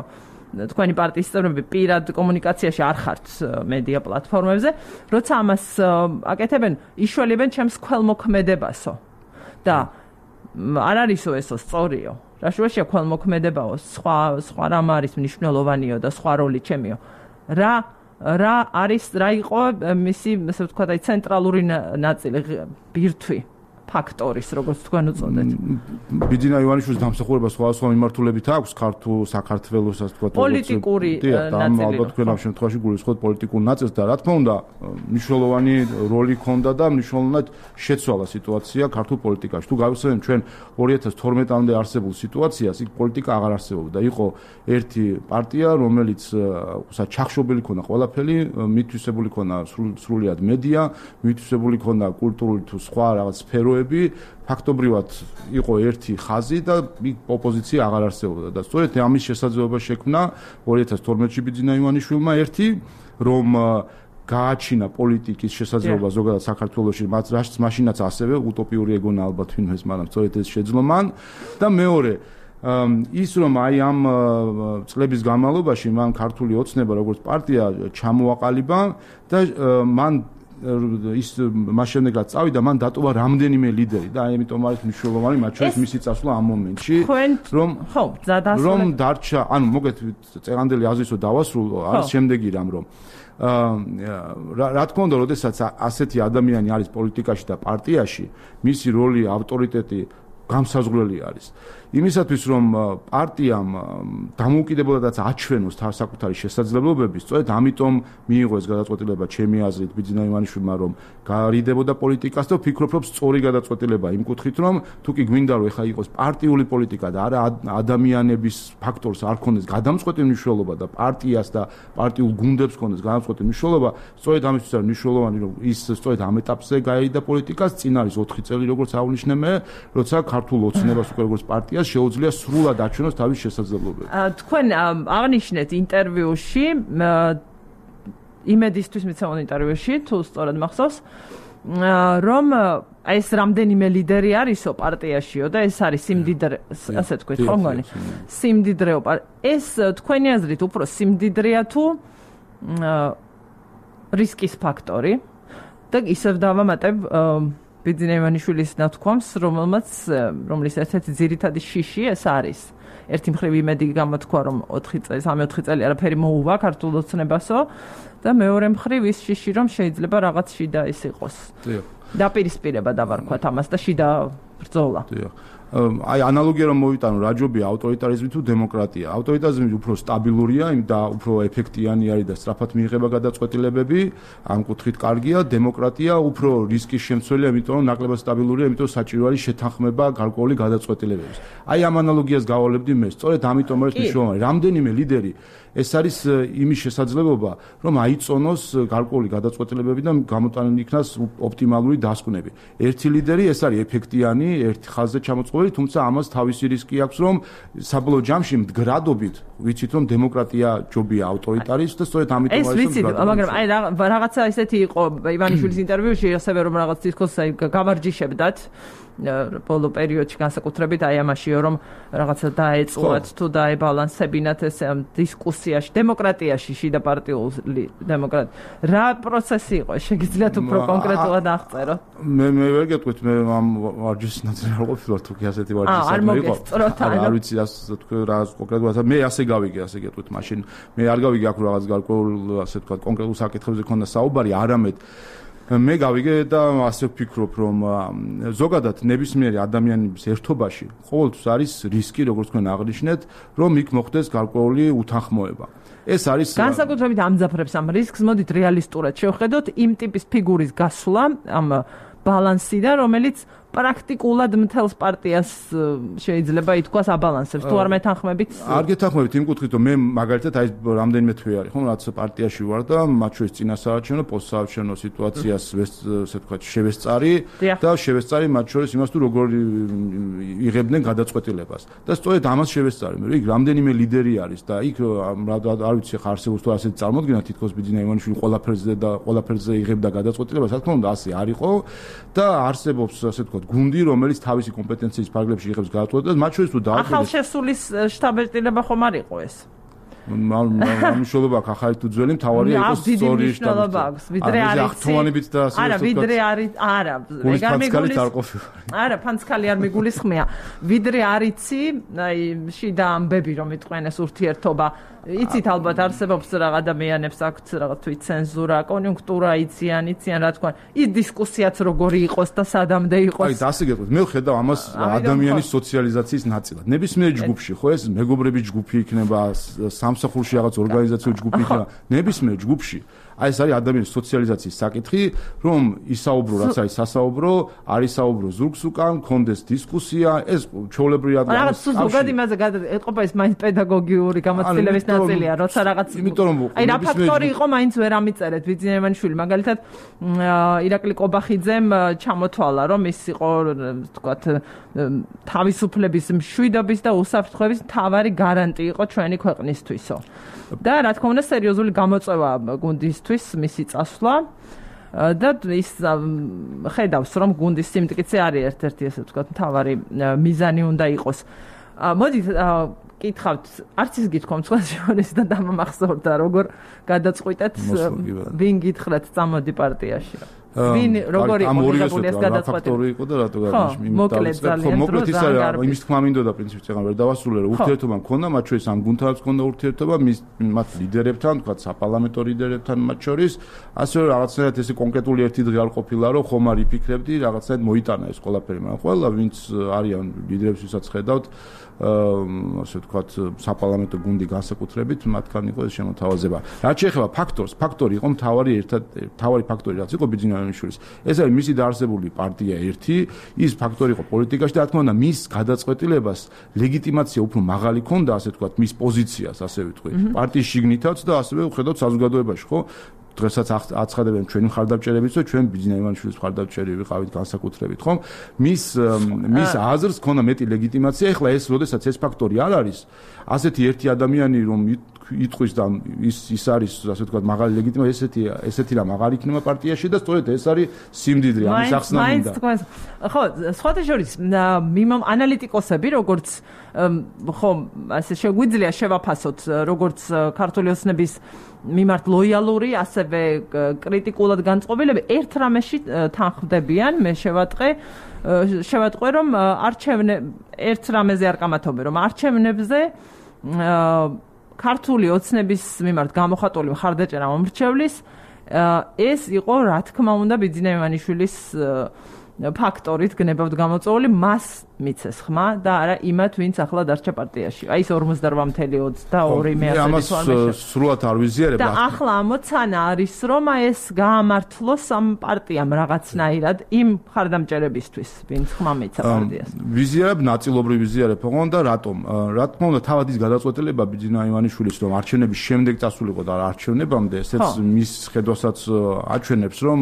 თქვენი პარტიის წევრები პირად კომუნიკაციაში არ ხართ მედია პლატფორმებზე, როცა ამას აკეთებენ, იშველიებენ ჩემს ქველმოქმედებასო. და არ არისო ესო სწორიო. რა შუაშია ქველმოქმედებაო, სხვა სხვა რამ არის მნიშვნელოვანიო და სხვა როლი ჩემიო. რა რა არის რა იყო მისი, ასე ვთქვათ, აი ცენტრალური ნაწილი, ბირთვი ფაქტორის, როგორც თქვენ უწოდეთ.
ბიძინა ივანიშვილის დამსახურება სხვადასხვა მიმართულებით აქვს ქართულ საქართველოს, ასე ვთქვათ,
პოლიტიკური ნაწილი.
ალბათ თქვენ ამ შემთხვევაში გულისხმობთ პოლიტიკურ ნაწილს და რა თქმა უნდა, მნიშვნელოვანი როლი ჰქონდა და მნიშვნელოვნად შეცვალა სიტუაცია ქართულ პოლიტიკაში. თუ გავიხსენებთ ჩვენ ორი ათას თორმეტამდე არსებულ სიტუაციას, იქ პოლიტიკა აღარ არსებობდა. იყო ერთი პარტია, რომელიც ჩახშობილი ქონდა ყველაფერი, მითვისებული ქონდა სრულიად მედია, მითვისებული ქონდა კულტურული თუ სხვა რაღაც სფეროები. ფაქტობრივად იყო ერთი ხაზი და ოპოზიცია აღარ არსებობდა და სწორედ ამის შესაძლებლობა შექმნა ორი ათას თორმეტში ბიძინა ივანიშვილმა ერთი რომ გააჩინა პოლიტიკის შესაძლებლობა ზოგადად საქართველოში, რაც მაშინაც ასევე უტოპიური ეგონა ალბათ ვინმეს, მაგრამ სწორედ ეს შეძლო მან და მეორე ის რომ აი ამ წლების განმავლობაში მან ქართული ოცნება როგორც პარტია ჩამოაყალიბა და მან ის მას შემდეგ რაც წავიდა მან დატოვა რამდენიმე ლიდერი და აი ამიტომ არის მნიშვნელოვანი მათ შორის მისი წასვლა ამ მომენტში რომ
ხო
რომ დარჩა ანუ მოგეთ წეღანდელი აზრისო დავასრულო არის შემდეგი რამ რომ რა თქმა უნდა როდესაც ასეთი ადამიანი არის პოლიტიკაში და პარტიაში მისი როლი ავტორიტეტი გამსაზღვრელი არის. იმისათვის რომ პარტიამ დამოუკიდებლადაც აჩვენოს საკუთარი შესაძლებლობები, სწორედ ამიტომ მიიღო ეს გადაწყვეტილება ჩემი აზრით ბიძინა ივანიშვილმა, რომ გარიდებოდა პოლიტიკას და ვფიქრობ, რომ სწორი გადაწყვეტილება იმ კუთხით, რომ თუ კი გვინდა რომ ეხა იყოს პარტიული პოლიტიკა და არა ადამიანების ფაქტორს არ ქონდეს გადამწყვეტი მნიშვნელობა და პარტიას და პარტიულ გუნდებს ქონდეს გადამწყვეტი მნიშვნელობა, სწორედ ამისთვის არის მნიშვნელოვანი, რომ ის სწორედ ამ ეტაპზე გაიგდა პოლიტიკას, წინ არის ოთხი წელი, როგორც აღნიშნე მე, როცა ქართულ ოცნებას უკვე როგორც პარტიას შეუძლია სრულად აჩვენოს თავის შესაძლებლობები.
თქვენ აღნიშნეთ ინტერვიუში, იმედისთვის მიცემულ ინტერვიუში, თუ სწორად მახსოვს, რომ ეს რამდენიმე ლიდერი არისო პარტიაშიო და ეს არის სიმდიდრე, ასე თქვით, ხო მგონი? სიმდიდრეო ეს თქვენი აზრით უფრო სიმდიდრეა თუ რისკის ფაქტორი და ისევ დავამატებ ბიძინა ივანიშვილის ნათქვამს, რომელმაც რომლის ერთ-ერთი ძირითადი შიში ეს არის. ერთი მხრივ იმედი გამოთქვა, რომ ოთხი წელი, სამი-ოთხი წელი არაფერი მოუვა ქართულ ოცნებასო და მეორე მხრივ ის შიში, რომ შეიძლება რაღაც შიდა ის იყოს. დაპირისპირება დავარქვათ ამას და შიდა ბრძოლა.
აი ანალოგია რომ მოვიტანო რა ჯობია ავტორიტარიზმი თუ დემოკრატია. ავტორიტარიზმი უფრო სტაბილურია და უფრო ეფექტიანი არის და სწრაფად მიიღება გადაწყვეტილებები, ამ კუთხით კარგია. დემოკრატია უფრო რისკის შემცველია, იმიტომ რომ ნაკლებად სტაბილურია, იმიტომ საჭირო არის შეთანხმება გარკვეული გადაწყვეტილებების. აი ამ ანალოგიას გავავლებდი მე. სწორედ ამიტომ არის მნიშვნელოვანი. რამდენიმე ლიდერი ეს არის იმის შესაძლებლობა, რომ აიწონოს გარკვეული გადაწყვეტილებები და გამოტანილი იქნას ოპტიმალური დასკვნები. ერთი ლიდერი ეს არის ეფექტიანი, ერთ ხაზზე ჩამოწყობილი, თუმცა ამას თავისი რისკი აქვს, რომ საბოლოო ჯამში მდგრადობით ვიცით, რომ დემოკრატია ჯობია ავტორიტარიზმს და სწორედ ამიტომ
არის. ეს ვიცით, მაგრამ აი რაღაცა ისეთი იყო ივანიშვილის ინტერვიუში, ასევე რომ რაღაც დისკუსია გავარჯიშებდათ. ბოლო პერიოდში განსაკუთრებით აი ამაშიო, რომ რაღაცა დაეწუათ თუ დაებალანსებინათ ეს დისკუსიაში, დემოკრატიაში, შიდა პარტიული დემოკრატია. რა პროცესი იყო? შეგიძლიათ უფრო კონკრეტულად აღწეროთ?
მე მე ვერ გეტყვით, მე ამ ვარჯიშის ნაწილი არ ყოფილა, თუ კი ასეთი ვარჯიში არ იყო. არ ვიცი რა თქვი რა კონკრეტულად, მე ასე გავიგე, ასე გეტყვით, მაშინ მე არ გავიგე აქ რაღაც გარკვეულ ასე თქვა კონკრეტულ საკითხებზე ქონდა საუბარი, არამედ მე გავიგე და ასე ვფიქრობ, რომ ზოგადად ნებისმიერი ადამიანის ერთობაში ყოველთვის არის რისკი, როგორც თქვენ აღნიშნეთ, რომ იქ მოხდეს გარკვეული უთანხმოება. ეს არის
განსაკუთრებით ამძაფრებს ამ რისკს, მოდით რეალისტურად შევხედოთ იმ ტიპის ფიგურის გასვლა, ამ ბალანსიდან, რომელიც პრაქტიკულად მთელს პარტიას შეიძლება ითქვას აბალანსებს, თუ არ მეთანხმებით?
არ გეთანხმებით იმ კუთხით, რომ მე მაგალითად აი რამდენიმე თვე არის, ხო, რაც პარტიაში ვარ და მათ შორის წინასაარჩევნო, პოსტსაარჩევნო სიტუაციას ესე ვთქვათ, შევესწარი და შევესწარი მათ შორის იმას, თუ როგორ იღებდნენ გადაწყვეტილებას. და სწორედ ამას შევესწარი მე, იქ რამდენიმე ლიდერი არის და იქ არ ვიცი ხა არსებობს თუ ასეთ წარმოდგენა თითქოს ბიძინა ივანიშვილი ყველაფერზე და ყველაფერზე იღებდა გადაწყვეტილებას, რა თქმა უნდა ასე არ იყო და არსებობს ასე ვთქვათ გუნდი, რომელიც თავისი კომპეტენციის ფარგლებში იღებს გადაწყვეტილებას, მათ შორის თუ დააკვირდეს
ახალშესულის შტაბ-ეტილება ხომ არ იყო ეს?
მნიშვნელობა აქვს ახალი თუ ძველი, მთავარი იყოს სწორი
მნიშვნელობა აქვს, ვიდრე არიცი. არა, ვიდრე არის, არა, ეგარ მიგულის არა, ფანცკალი არ მიგულისხმია. ვიდრე არიცი, აი შიდა ამბები რომ იტყვიან ეს ურთიერთობა. იცით ალბათ არსებობს რა ადამიანებს აქვთ რაღაც თვით ცენზურა, კონიუნქტურა იციან, იციან რა თქვა. ის დისკუსიაც როგორი იყოს და სადამდე იყოს.
აი, ასე გეტყვით. მე ვხედავ ამას ადამიანის სოციალიზაციის ნაწილად. ნებისმიერ ჯგუფში, ხო, ეს მეგობრების ჯგუფი იქნება, სამსახურში რაღაც ორგანიზაციული ჯგუფი იქნება, ნებისმიერ ჯგუფში. აი ეს არის ადამიანის სოციალიზაციის საკითხი, რომ ისაუბრო, რაც არის სასაუბრო, არ ისაუბრო ზურგს უკან, კონდეს დისკუსია, ეს ჩვეულებრივი
ადამიანის რაღაც ზოგადად იმაზე ეთყობა ეს მაინც პედაგოგიური გამოცდილების ნაწილია, როცა რაღაც
იმიტომ რომ
აი რა ფაქტორი იყო, მაინც ვერ ამიწერეთ ბიძინა ივანიშვილი, მაგალითად ირაკლი ყობახიძემ ჩამოთვალა, რომ ის იყო, თქვათ, თავისუფლების მშვიდობის და უსაფრთხოების მთავარი გარანტი იყო ჩვენი ქვეყნისთვისო. და რა თქმა უნდა სერიოზული გამოწვევა გუნდისთვის მისი წასვლა და ის ხედავს რომ გუნდის სიმტკიცე არის ერთ-ერთი ესე ვთქვათ მთავარი მიზანი უნდა იყოს. მოდით კითხავთ, არც ის გითხოვთ სხვას შორის და დამამახსოვრდა როგორ გადაწყვიტეთ ვინ გითხრათ წამოდი პარტიაში. ვინ როგორი იყო მიღებული ეს გადაწყვეტილება?
ფაქტორი იყო და რატო გადაიშმი? ხო, მოკლედ ის არის, იმის თქმა მინდოდა პრინციპში წეგან ვერ დავასრულე, რომ ურთიერთობა მქონდა მათ შორის ამ გუნდთანაც მქონდა ურთიერთობა, მის მათ ლიდერებთან, თქვა საპარლამენტო ლიდერებთან მათ შორის, ასე რომ რაღაცნაირად ესე კონკრეტული ერთი დღე არ ყოფილა, რომ ხომ არ იფიქრებდი, რაღაცნაირად მოიტანა ეს ყველაფერი, მაგრამ ყველა ვინც არიან ლიდერებს, ვისაც ხედავთ ასე ვთქვათ, საპარლამენტო გუნდი განსაკუთრებით, მათგან იყო ეს შემოთავაზება. რაც შეეხება ფაქტორს, ფაქტორი იყო მთავარი ერთად, მთავარი ფაქტორი რაც იყო ბიძინაინიშვილის. ეს არის მისი დაარსებული პარტია ერთი, ის ფაქტორი იყო პოლიტიკაში და რა თქმა უნდა, მის გადაწყვეტილებას ლეგიტიმაცია უფრო მაღალი ქონდა, ასე ვთქვათ, მის პოზიციას, ასე ვიტყვი, პარტიის შიგნითაც და ასევე ვხედავთ საზოგადოებაში, ხო? დღესაც აცხადებენ ჩვენი მხარდამჭერებიც, რომ ჩვენ ბიძინაინიშვილის მხარდამჭერი ვიყავით განსაკუთრებით, ხომ? მის მის აზრს ქონდა მეტი ლეგიტიმაცია. ეხლა ეს, როდესაც ეს ფაქტორი არ არის, ასეთი ერთი ადამიანი რომ იტყვის და ის ის არის, ასე ვთქვათ, მაღალი ლეგიტიმაცია, ესეთი ესეთი რა მაღალი იქნება პარტიაში და სწორედ ეს არის სიმდიდრე, ამის ახსნა მინდა.
ხო, სხვათა შორის მიმამ ანალიტიკოსები, როგორც ხო, ასე შეგვიძლია შევაფასოთ, როგორც ქართული ოცნების მიმართ ლოიალური, ასევე კრიტიკულად განწყობილები ერთ რამეში თანხმდებიან, მე შევატყე, შევატყვე, რომ არჩევნე ერთ რამეზე არ კამათობენ, რომ არჩევნებზე ქართული ოცნების მიმართ გამოხატული მხარდაჭერა მომრჩევლის ეს იყო, რა თქმა უნდა, ბიძინაინიშვილის ფაქტორით გნებავთ გამოწვეული, მას მიცეს ხმა და არა იმათ, ვინც ახლა დარჩა პარტიაში. აი ეს ორმოცდაორ წამსული ოცდაორი მეათედი
თვალმეშ. ამას სრულად არ ვიზიარებ.
და ახლა ამოცანა არის, რომ ეს გაამართლოს ამ პარტიამ რაღაცნაირად იმ მხარდამჭერებისთვის, ვინც ხმა მიცა პარტიას.
ვიზიარებ, ნაწილობრივ ვიზიარებ, ოღონდ და რატომ? რა თქმა უნდა, თავად ის გადაწყვეტილება ბიძინაინიშვილის, რომ არჩევნების შემდეგ წასულიყო და არჩევნებამდე, ესეც მის ხედვასაც აჩვენებს, რომ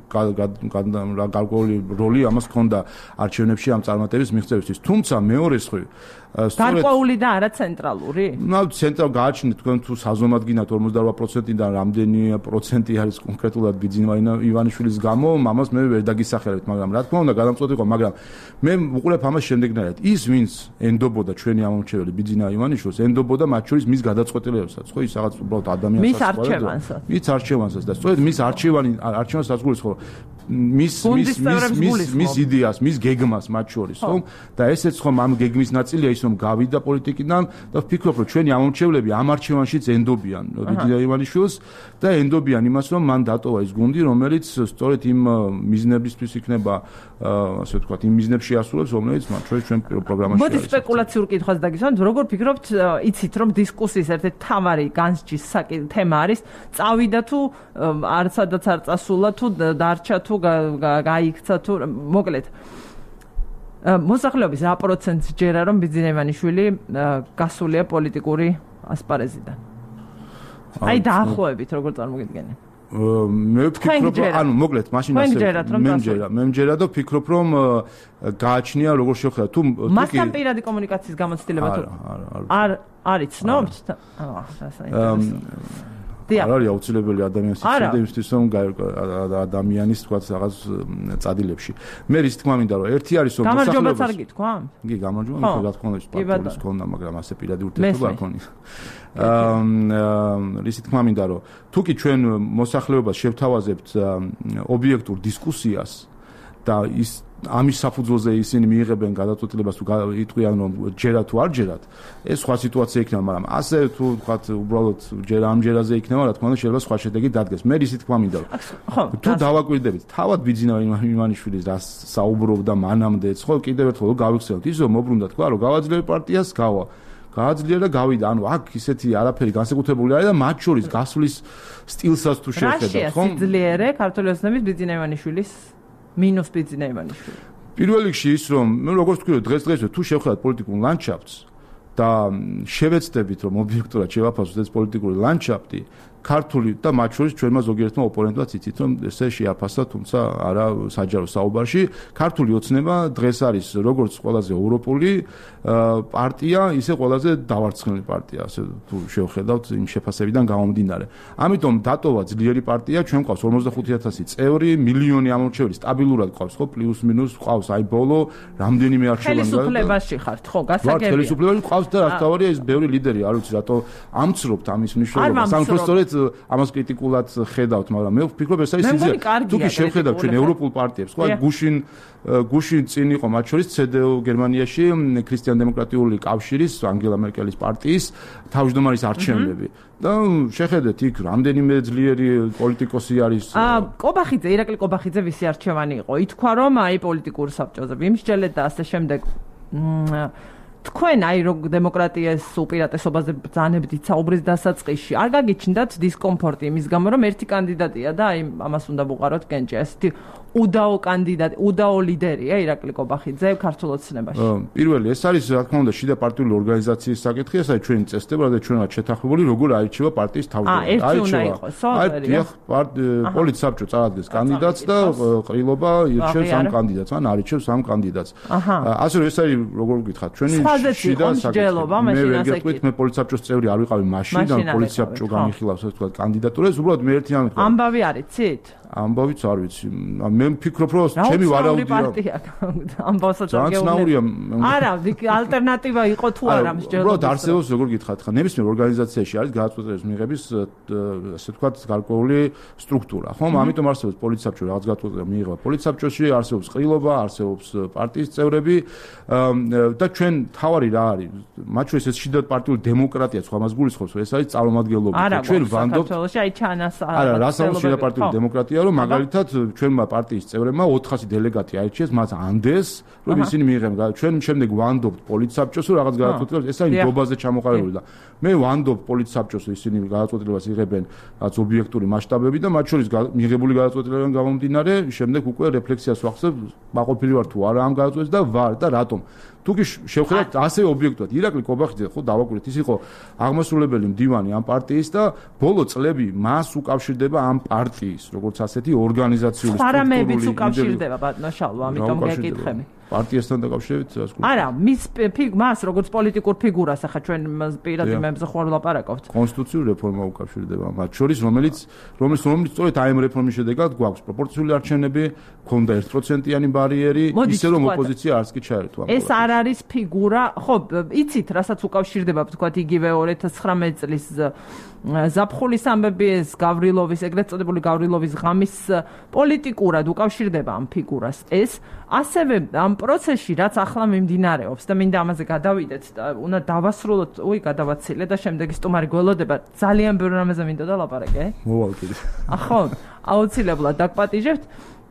გარკვეული როლი ამას ჰქონდა არჩევნებში ამ წარმატების მიღწევისთვის. თუმცა მეორე სხვი
გარკვეული და არა ცენტრალური?
ნუ ცენტრალ გააჩნიეთ თქვენ თუ საზომადგინათ ორმოცდაორ პროცენტიდან რამდენი პროცენტი არის კონკრეტულად ბიძინაინიშვილის გამო, ამას მე ვერ დაგისახელებთ, მაგრამ რა თქმა უნდა გადამწყვეტი იყო, მაგრამ მე ვუყურებ ამას შემდეგნაირად. ის ვინც ენდობოდა ჩვენი ამომრჩეველი ბიძინაინიშვილს, ენდობოდა მათ შორის მის გადაწყვეტილებასაც, ხო, ის რაღაც უბრალოდ ადამიანს
მის არჩევანსაც.
მის არჩევანსაც და სწორედ მის არჩევანი არჩევანსაც გულისხმობ მის მის მის მის იდეას, მის გეგმას მათ შორის, ხო? და ესეც ხომ ამ გეგმის ნაწილია ის, რომ გავიდა პოლიტიკიდან და ვფიქრობ, რომ ჩვენი ამომრჩევლები ამ არჩევანშიც ენდობიან ბიძინაინიშვილს და ენდობიან იმას, რომ მან დატოვა ის გუნდი, რომელიც სწორედ იმ მიზნებისთვის იქნება, ასე ვთქვათ, იმ მიზნებს შეასრულებს, რომელიც მათ შორის ჩვენ პროგრამაში არის.
მოდი სპეკულაციურ კითხვას დაგისვამთ, როგორ ფიქრობთ, იცით, რომ დისკუსიის ერთ-ერთი მთავარი განსჯის თემა არის, წავიდა თუ არცადაც არ წასულა თუ დარჩა თუ გაიქცა თუ მოკლედ მოსახლეობის რა პროცენტს ჯერა რომ ბიძინაინიშვილი გასულია პოლიტიკური ასპარეზიდან? აი დაახლოებით როგორ წარმოგიდგენთ?
მე ვფიქრობ, ანუ მოკლედ მაშინ ასე მე მჯერა, მე მჯერა და ვფიქრობ, რომ გააჩნია როგორ შევხედა თუ
მასთან პირადი კომუნიკაციის გამოცდილება თუ არ არის ცნობთ? აა
არ არის აუცილებელი ადამიანის სიცოცხლე იმისთვის, რომ ადამიანის თქვათ რაღაც წადილებში. მე რის თქმა მინდა, რომ ერთი არის რომ
მოსახლეობას გამარჯვებაც არ გითქვა?
კი, გამარჯვება, მე რა თქმა უნდა, სპარტულის ქონდა, მაგრამ ასე პირადი ურთიერთობა არ ქონია. აა რის თქმა მინდა, რომ თუ კი ჩვენ მოსახლეობას შევთავაზებთ ობიექტურ დისკუსიას და ის ამის საფუძველზე ისინი მიიღებენ გადაწყვეტილებას თუ იტყვიან რომ ჯერა თუ არ ჯერათ, ეს სხვა სიტუაცია იქნება, მაგრამ ასე თუ ვთქვათ უბრალოდ ჯერა ამ ჯერაზე იქნება, რა თქმა უნდა შეიძლება სხვა შედეგი დადგეს. მე ისიც თქმა მინდა, რომ თუ დავაკვირდებით თავად ბიძინაინიშვილის და საუბრობდა მანამდეც, ხო, კიდევ ერთხელ გავიხსენოთ ის, რომ მოbrunდა თქვა, რომ გავაძლიერე პარტიას გავა. გააძლიერა და გავიდა. ანუ აქ ისეთი არაფერი განსაკუთრებული არის და მათ შორის გასვლის სტილსაც თუ შეხედავთ,
ხო? რა შეაძლიერე ქართული ოცნების ბიძინაინიშვილის მინუს ბიძინაინიშვილი.
პირველ რიგში ის, რომ მე როგორც ვთქვი, დღეს-დღესაც თუ შევხედათ პოლიტიკურ ლანდშაფტს და შევეცდებით, რომ ობიექტურად შევაფასოთ ეს პოლიტიკური ლანდშაფტი, ქართული და მათ შორის ჩვენმა ზოგიერთმა ოპონენტმა იცით, რომ ესე შეაფასა, თუმცა არა საჯარო საუბარში. ქართული ოცნება დღეს არის როგორც ყველაზე ევროპული პარტია, ისე ყველაზე დავარცხნილი პარტია, ასე თუ შევხედავთ იმ შეფასებიდან გამომდინარე. ამიტომ დატოვა ძლიერი პარტია, ჩვენ ყავს ორმოცდახუთი ათასი წევრი, მილიონი ამორჩეველი, სტაბილურად ყავს, ხო, პლუს მინუს ყავს, აი ბოლო რამდენიმე არჩევანი
ხელისუფლებაში ხართ, ხო, გასაგებია.
ხელისუფლებაში ყავს და რა თავარია ის ბევრი ლიდერი, არ ვიცი რატო ამცრობთ ამის მნიშვნელობას. სამწუხაროდ ამას კრიტიკულად ხედავთ, მაგრამ მე ვფიქრობ, ეს არის სიზია. თუ კი შევხედავთ ჩვენ ევროპულ პარტიებს, ხო, გუშინ გუშინ წინ იყო მათ შორის ცე დე უ გერმანიაში ქრისტიან-დემოკრატიული კავშირის ანგელა მერკელის პარტიის თავმჯდომარის არჩევნები. და შეხედეთ იქ რამდენიმე ძლიერი პოლიტიკოსი არის.
აა კობახიძე, ირაკლი კობახიძე ვისი არჩევანი იყო? ითქვა რომ აი პოლიტიკურ საბჭოზე ვიმსჯელეთ და ასე შემდეგ. თქვენ აი რო დემოკრატიას უპირატესობაზე ბრძანებდით საუბრის დასაწყისში, არ გაგიჩნდათ დისკომფორტი იმის გამო, რომ ერთი კანდიდატია და აი ამას უნდა ვუყაროთ კენჭი, ასეთი უდაო კანდიდატი, უდაო ლიდერია ირაკლი კობახიძე ქართულ ოცნებაში.
პირველი, ეს არის რა თქმა უნდა შიდა პარტიული ორგანიზაციის საკითხი, ეს არის ჩვენი წესდება და ჩვენ ვართ შეთანხმებული, როგორ აირჩევა პარტიის თავმჯდომარე.
აირჩევა.
აი, დიახ, პოლიტსაბჭო წარადგენს კანდიდატს და ყრილობა ირჩევს ამ კანდიდატს, ან არიჩევს ამ კანდიდატს. ასე რომ ეს არის როგორ ვკითხათ, ჩვენი შიდა საკითხი. მე ვერ გეტყვით, მე პოლიტსაბჭოს წევრი არ ვიყავი მაშინ, და პოლიტსაბჭო გამიხილავს ასე ვთქვათ კანდიდატურას, უბრალოდ მე ერთი ამით.
ამბავი არ იცით?
ამბავიც არ ვიცი. მე ვფიქრობ, რომ ჩემი ვარაუდია.
ამბავსაც არ
გეუბნები.
არა, ალტერნატივა იყო თუ არა მსჯელობის.
უბრალოდ არსებობს როგორ გითხათ, ხა ნებისმიერ ორგანიზაციაში არის გადაწყვეტილების მიღების ასე ვთქვათ გარკვეული სტრუქტურა, ხო? ამიტომ არსებობს პოლიტსაბჭო, რაღაც გადაწყვეტილება მიიღება პოლიტსაბჭოში, არსებობს ყრილობა, არსებობს პარტიის წევრები და ჩვენ თავარი რა არის? მათ შორის ეს შიდა პარტიული დემოკრატია, სხვა მას გულისხმობს, ეს არის წარმომადგენლობა. ჩვენ ვანდობთ
საქართველოში აი ჩანასა.
არა, რასაც შიდა პარტიული დემოკრატია რომ მაგალითად ჩვენმა პარტიის წევრებმა ოთხასი დელეგატი აირჩიეს, მას ანდეს, რომ ისინი მიიღებენ. ჩვენ შემდეგ ვანდობთ პოლიტსაბჭოს, რომ რაღაც გადაწყვეტილებას, ეს არის ნდობაზე ჩამოყალიბებული და მე ვანდობ პოლიტსაბჭოს, ისინი გადაწყვეტილებას იღებენ რაც ობიექტური მასშტაბები და მათ შორის მიღებული გადაწყვეტილებიდან გამომდინარე, შემდეგ უკვე რეფლექსიას ვახსენებ, მაყოფილი ვარ თუ არა ამ გადაწყვეტილებას და ვარ და რატომ. თუ კი შევხედავთ ასევე ობიექტურად, ირაკლი კობახიძე ხო დავაკვირდით, ის იყო აღმასრულებელი მდივანი ამ პარტიის და ბოლო წლები მას უკავშირდება ამ პარტიის, როგორც ასეთი ორგანიზაციული სტრუქტურული.
პარამეებიც უკავშირდება ბატონო შალვა, ამიტომ გეკითხები.
პარტიასთან დაკავშირებით ასე ვთქვი.
არა, მის მას როგორც პოლიტიკურ ფიგურას, ახლა ჩვენ პირად იმებზე ხوار ვლაპარაკობთ.
კონსტიტუციური რეფორმა უკავშირდება მათ შორის, რომელიც რომელიც რომელიც სწორედ აი ამ რეფორმის შედეგად გვაქვს პროპორციული არჩევნები, ქონდა ერთ პროცენტიანი ბარიერი, ისე რომ ოპოზიცია არც კი ჩაერთო ამ.
ეს არ არის ფიგურა, ხო, იცით, რასაც უკავშირდება, ვთქვათ, იგივე ორი ათას ცხრამეტი წლის ზაფხულის ამბები, ეს გავრილოვის, ეგრეთ წოდებული გავრილოვის ღამის პოლიტიკურად უკავშირდება ამ ფიგურას. ეს ასევე ამ პროცესში, რაც ახლა მიმდინარეობს და მინდა ამაზე გადავიდეთ და უნდა დავასრულოთ, უი, გადავაცილე და შემდეგი სტუმარი გველოდება. ძალიან ბევრი რამეზე მინდა და ლაპარაკი, ე?
მოვალ კიდე.
ახო, აუცილებლად დაგპატიჟებთ.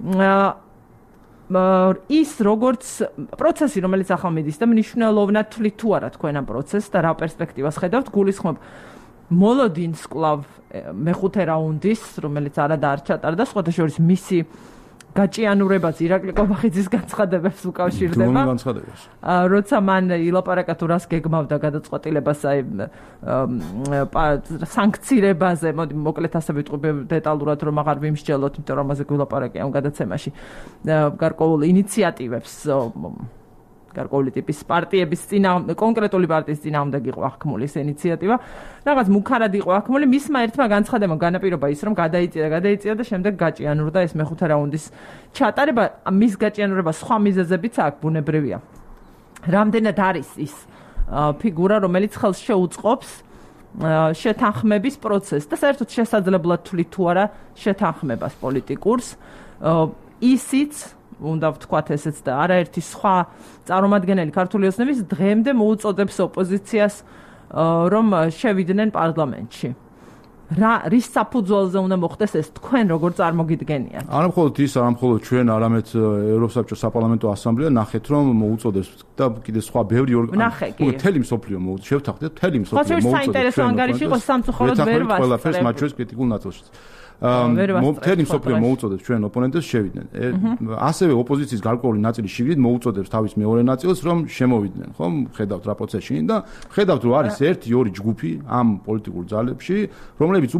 ის როგორც პროცესი, რომელიც ახლა მიდის და მნიშვნელოვნად თვლით თუ არა თქვენ ამ პროცესს და რა პერსპექტივას ხედავთ, გულისხმობ მოლოდინს კლავ მეხუთე რაუნდის, რომელიც არადა არ ჩატარდა, სხვათა შორის მისი გაჭიანურებაც ირაკლი კობახიძის განცხადებებს უკავშირდება.
რომელ განცხადებას?
როცა მან ილაპარაკა თუ რას გეგმავდა გადაწყვეტილებას აი სანქცირებაზე, მოდი მოკლედ ასე ვიტყვი დეტალურად რომ აღარ ვიმსჯელოთ, იმიტომ რომ ამაზე გვილაპარაკე ამ გადაცემაში. გარკვეულ ინიციატივებს გარკვეული ტიპის პარტიების წინა კონკრეტული პარტიის წინააღმდეგ იყო აღქმული ეს ინიციატივა. რაღაც მუქარად იყო აღქმული, მისმა ერთმა განცხადებამ განაპირობა ის, რომ გადაიწია, გადაიწია და შემდეგ გაჭიანურდა ეს მეხუთე რაუნდის ჩატარება. მის გაჭიანურება სხვა მიზეზებიც აქვს, ბუნებრივია. რამდენად არის ის ფიგურა, რომელიც ხელს შეუწყობს შეთანხმების პროცესს და საერთოდ შესაძლებლად თვლით თუ არა შეთანხმებას პოლიტიკურს. ისიც უნდა ვთქვათ ესეც და არაერთი სხვა წარმომადგენელი ქართული ოცნების დღემდე მოუწოდებს ოპოზიციას რომ შევიდნენ პარლამენტში. რა რის საფუძველზე უნდა მოხდეს ეს თქვენ როგორ წარმოგიდგენიათ?
არა მხოლოდ ის, არა მხოლოდ ჩვენ, არამედ ევროსაბჭოს საპარლამენტო ასამბლეა ნახეთ რომ მოუწოდებს და კიდე სხვა ბევრი
ორგანიზაცია.
მთელი მსოფლიო მოუწოდებს, შევთანხმდეთ მთელი მსოფლიო
მოუწოდებს. ხო, საინტერესო ანგარიში იყო სამწუხაროდ ვერ ვასწრებ.
ყველაფერს მათ შორის კრიტიკულ ნაწილშიც. მთელი მსოფლიო მოუწოდებს ჩვენ ოპონენტებს შევიდნენ. ასევე ოპოზიციის გარკვეული ნაწილი შიგნით მოუწოდებს თავის მეორე ნაწილს რომ შემოვიდნენ, ხო? ხედავთ რა პროცესში და ხედავთ რომ არის ერთი ორი ჯგუფი ამ პოლიტიკურ ძალებში, რომლებიც უბრალოდ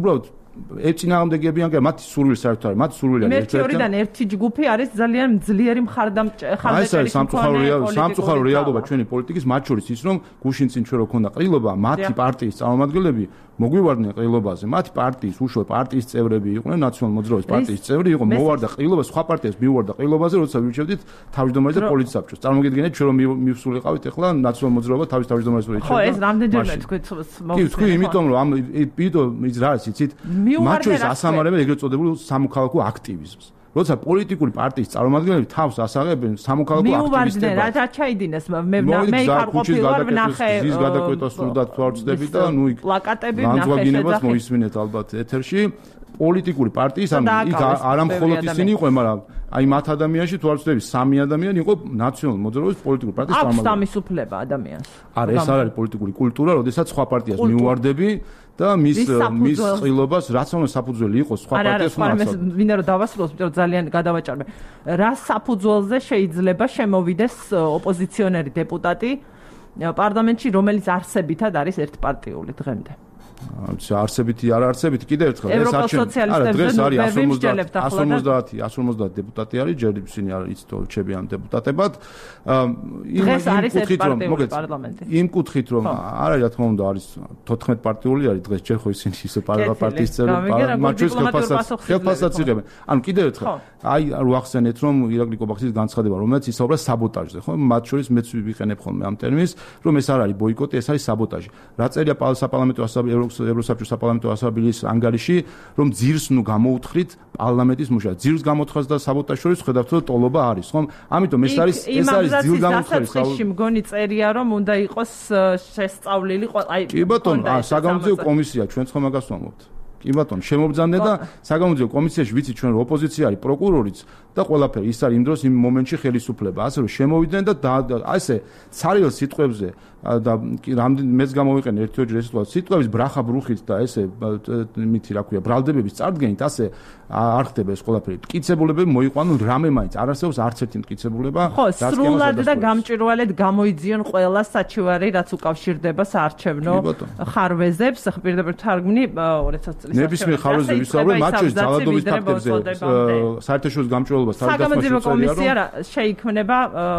ეწინააღმდეგებიან კი მათი სურვილი საერთოდ არის მათი სურვილი არის
ერთი ორიდან ერთი ჯგუფი არის ძალიან ძლიერი მხარდამჭერი
ხალხი სამწუხარო რეალობა ჩვენი პოლიტიკის მათ შორის ის რომ გუშინ წინ ჩვენ რო ქონდა ყრილობა მათი პარტიის წარმომადგენლები მოგვივარდნენ ყრილობაზე მათი პარტიის უშუალოდ პარტიის წევრები იყვნენ ნაციონალ მოძრაობის პარტიის წევრი იყო მოვარდა ყრილობა სხვა პარტიას მივარდა ყრილობაზე როცა ვირჩევდით თავმჯდომარეს და პოლიციის საბჭოს წარმოგიდგენთ ჩვენ რომ მივსულიყავით ახლა ნაციონალ მოძრაობა თავის თავმჯდომარეს ვირჩევდა
ხო ეს რამდენჯერმე თქვით
კი თქვი იმიტომ რომ ამ პიდო ის რა არის იცით მათ შორის ასამარებენ ეგრეთ წოდებულ სამოქალაქო აქტივიზმს როცა პოლიტიკური პარტიის წარმომადგენლები თავს ასაღებენ სამოქალაქო აქტივისტებს
რა რა ჩაიდინეს მე მე იქ არ ყოფილვარ ვნახე
ის გადაკვეთას სრულად თვალწდები და ნუ იქ
პლაკატები ვნახე
განსხვავებინებას მოისმინეთ ალბათ ეთერში პოლიტიკური პარტიის ამ იქ არამხოლოდ ისინი იყვნენ მაგრამ აი მათ ადამიანში თვალწდები სამი ადამიანი იყო ნაციონალ მოძრაობის პოლიტიკური პარტიის
წარმომადგენელი აქვს დამისუფლება ადამიანს
არა ეს არ არის პოლიტიკური კულტურა როდესაც სხვა პარტიას მიუვარდები და მის მის ყრილობას რაც უნდა საფუძველი იყოს სხვა პარტიას უნდა
არა არა ვინდა რომ დავასრულოს იმიტომ რომ ძალიან გადავაჭარბე რა საფუძველზე შეიძლება შემოვიდეს ოპოზიციონერი დეპუტატი პარლამენტში რომელიც არსებითად არის ერთპარტიული დღემდე
არსებითი არ არსებითი კიდევ ერთხელ ეს არჩევნები არა დღეს არის εκατო ორმოცდაათი εκατო ორმოცდაათი დეპუტატი არის ჯერ ისინი არის იცით რომ რჩებიან დეპუტატებად
იმ კუთხით რომ
იმ კუთხით რომ არა რა თქმა უნდა არის თოთხმეტ პარტიული არის დღეს ჯერ ხო ისინი ისე პარტიის წევრები მათ შორის ხელფასსაც იღებენ ანუ კიდევ ერთხელ აი რო ახსენეთ რომ ირაკლი კობახის განცხადება რომელიც ისაუბრა საბოტაჟზე ხო მათ შორის მეც ვიყენებ ხოლმე ამ ტერმინს რომ ეს არ არის ბოიკოტი ეს არის საბოტაჟი რა წერია საპარლამენტო ასამბლეის ევროსაბჭოს საპარლამენტო ასამბლეის ანგარიში რომ ძირს ნუ გამოუთხრით პარლამენტის მუშა ძირს გამოთხრას და საბოტაჟს შორის ხედავთ რომ ტოლობა არის ხომ ამიტომ ეს არის ეს არის ძილ გამოთხრაში
მგონი წერია რომ უნდა იყოს შესწავლილი აი
კი ბატონო საგამოძიებო კომისია ჩვენც ხომ მაგას ვამბობთ კი ბატონო შემობრძანდნენ და საგამოძიებო კომისიაში ვიცით ჩვენ რომ ოპოზიცია არის პროკურორიც და ყველაფერი ის არის იმ დროს იმ მომენტში ხელისუფლება ასე რომ შემოვიდნენ და ასე ცარიელ სიტყვებზე და რამდენ მეც გამოვიყენე ერთ-ერთი სიტყვა სიტყვების ბრახა ბრუხით და ესე მითი რა ქვია ბრალდებების წარდგენით ასე არ ხდება ეს ყველაფერი მტკიცებულებები მოიყვანონ რამე მაინც არ არსებობს არც ერთი მტკიცებულება
ხო სრულად და გამჭვირვალედ გამოიძიონ ყველა საჩივარი რაც უკავშირდება საარჩევნო ხარვეზებს პირდაპირ თარგმნი ორ-ოცდაათ წლის
ნებისმიერ ხარვეზზე ვისაუბრე მათ შორის ძალადობის ფაქტებზე საერთაშორისო გამჭვირვალობას თავის
საგამოძიებო კომისია შეიქმნება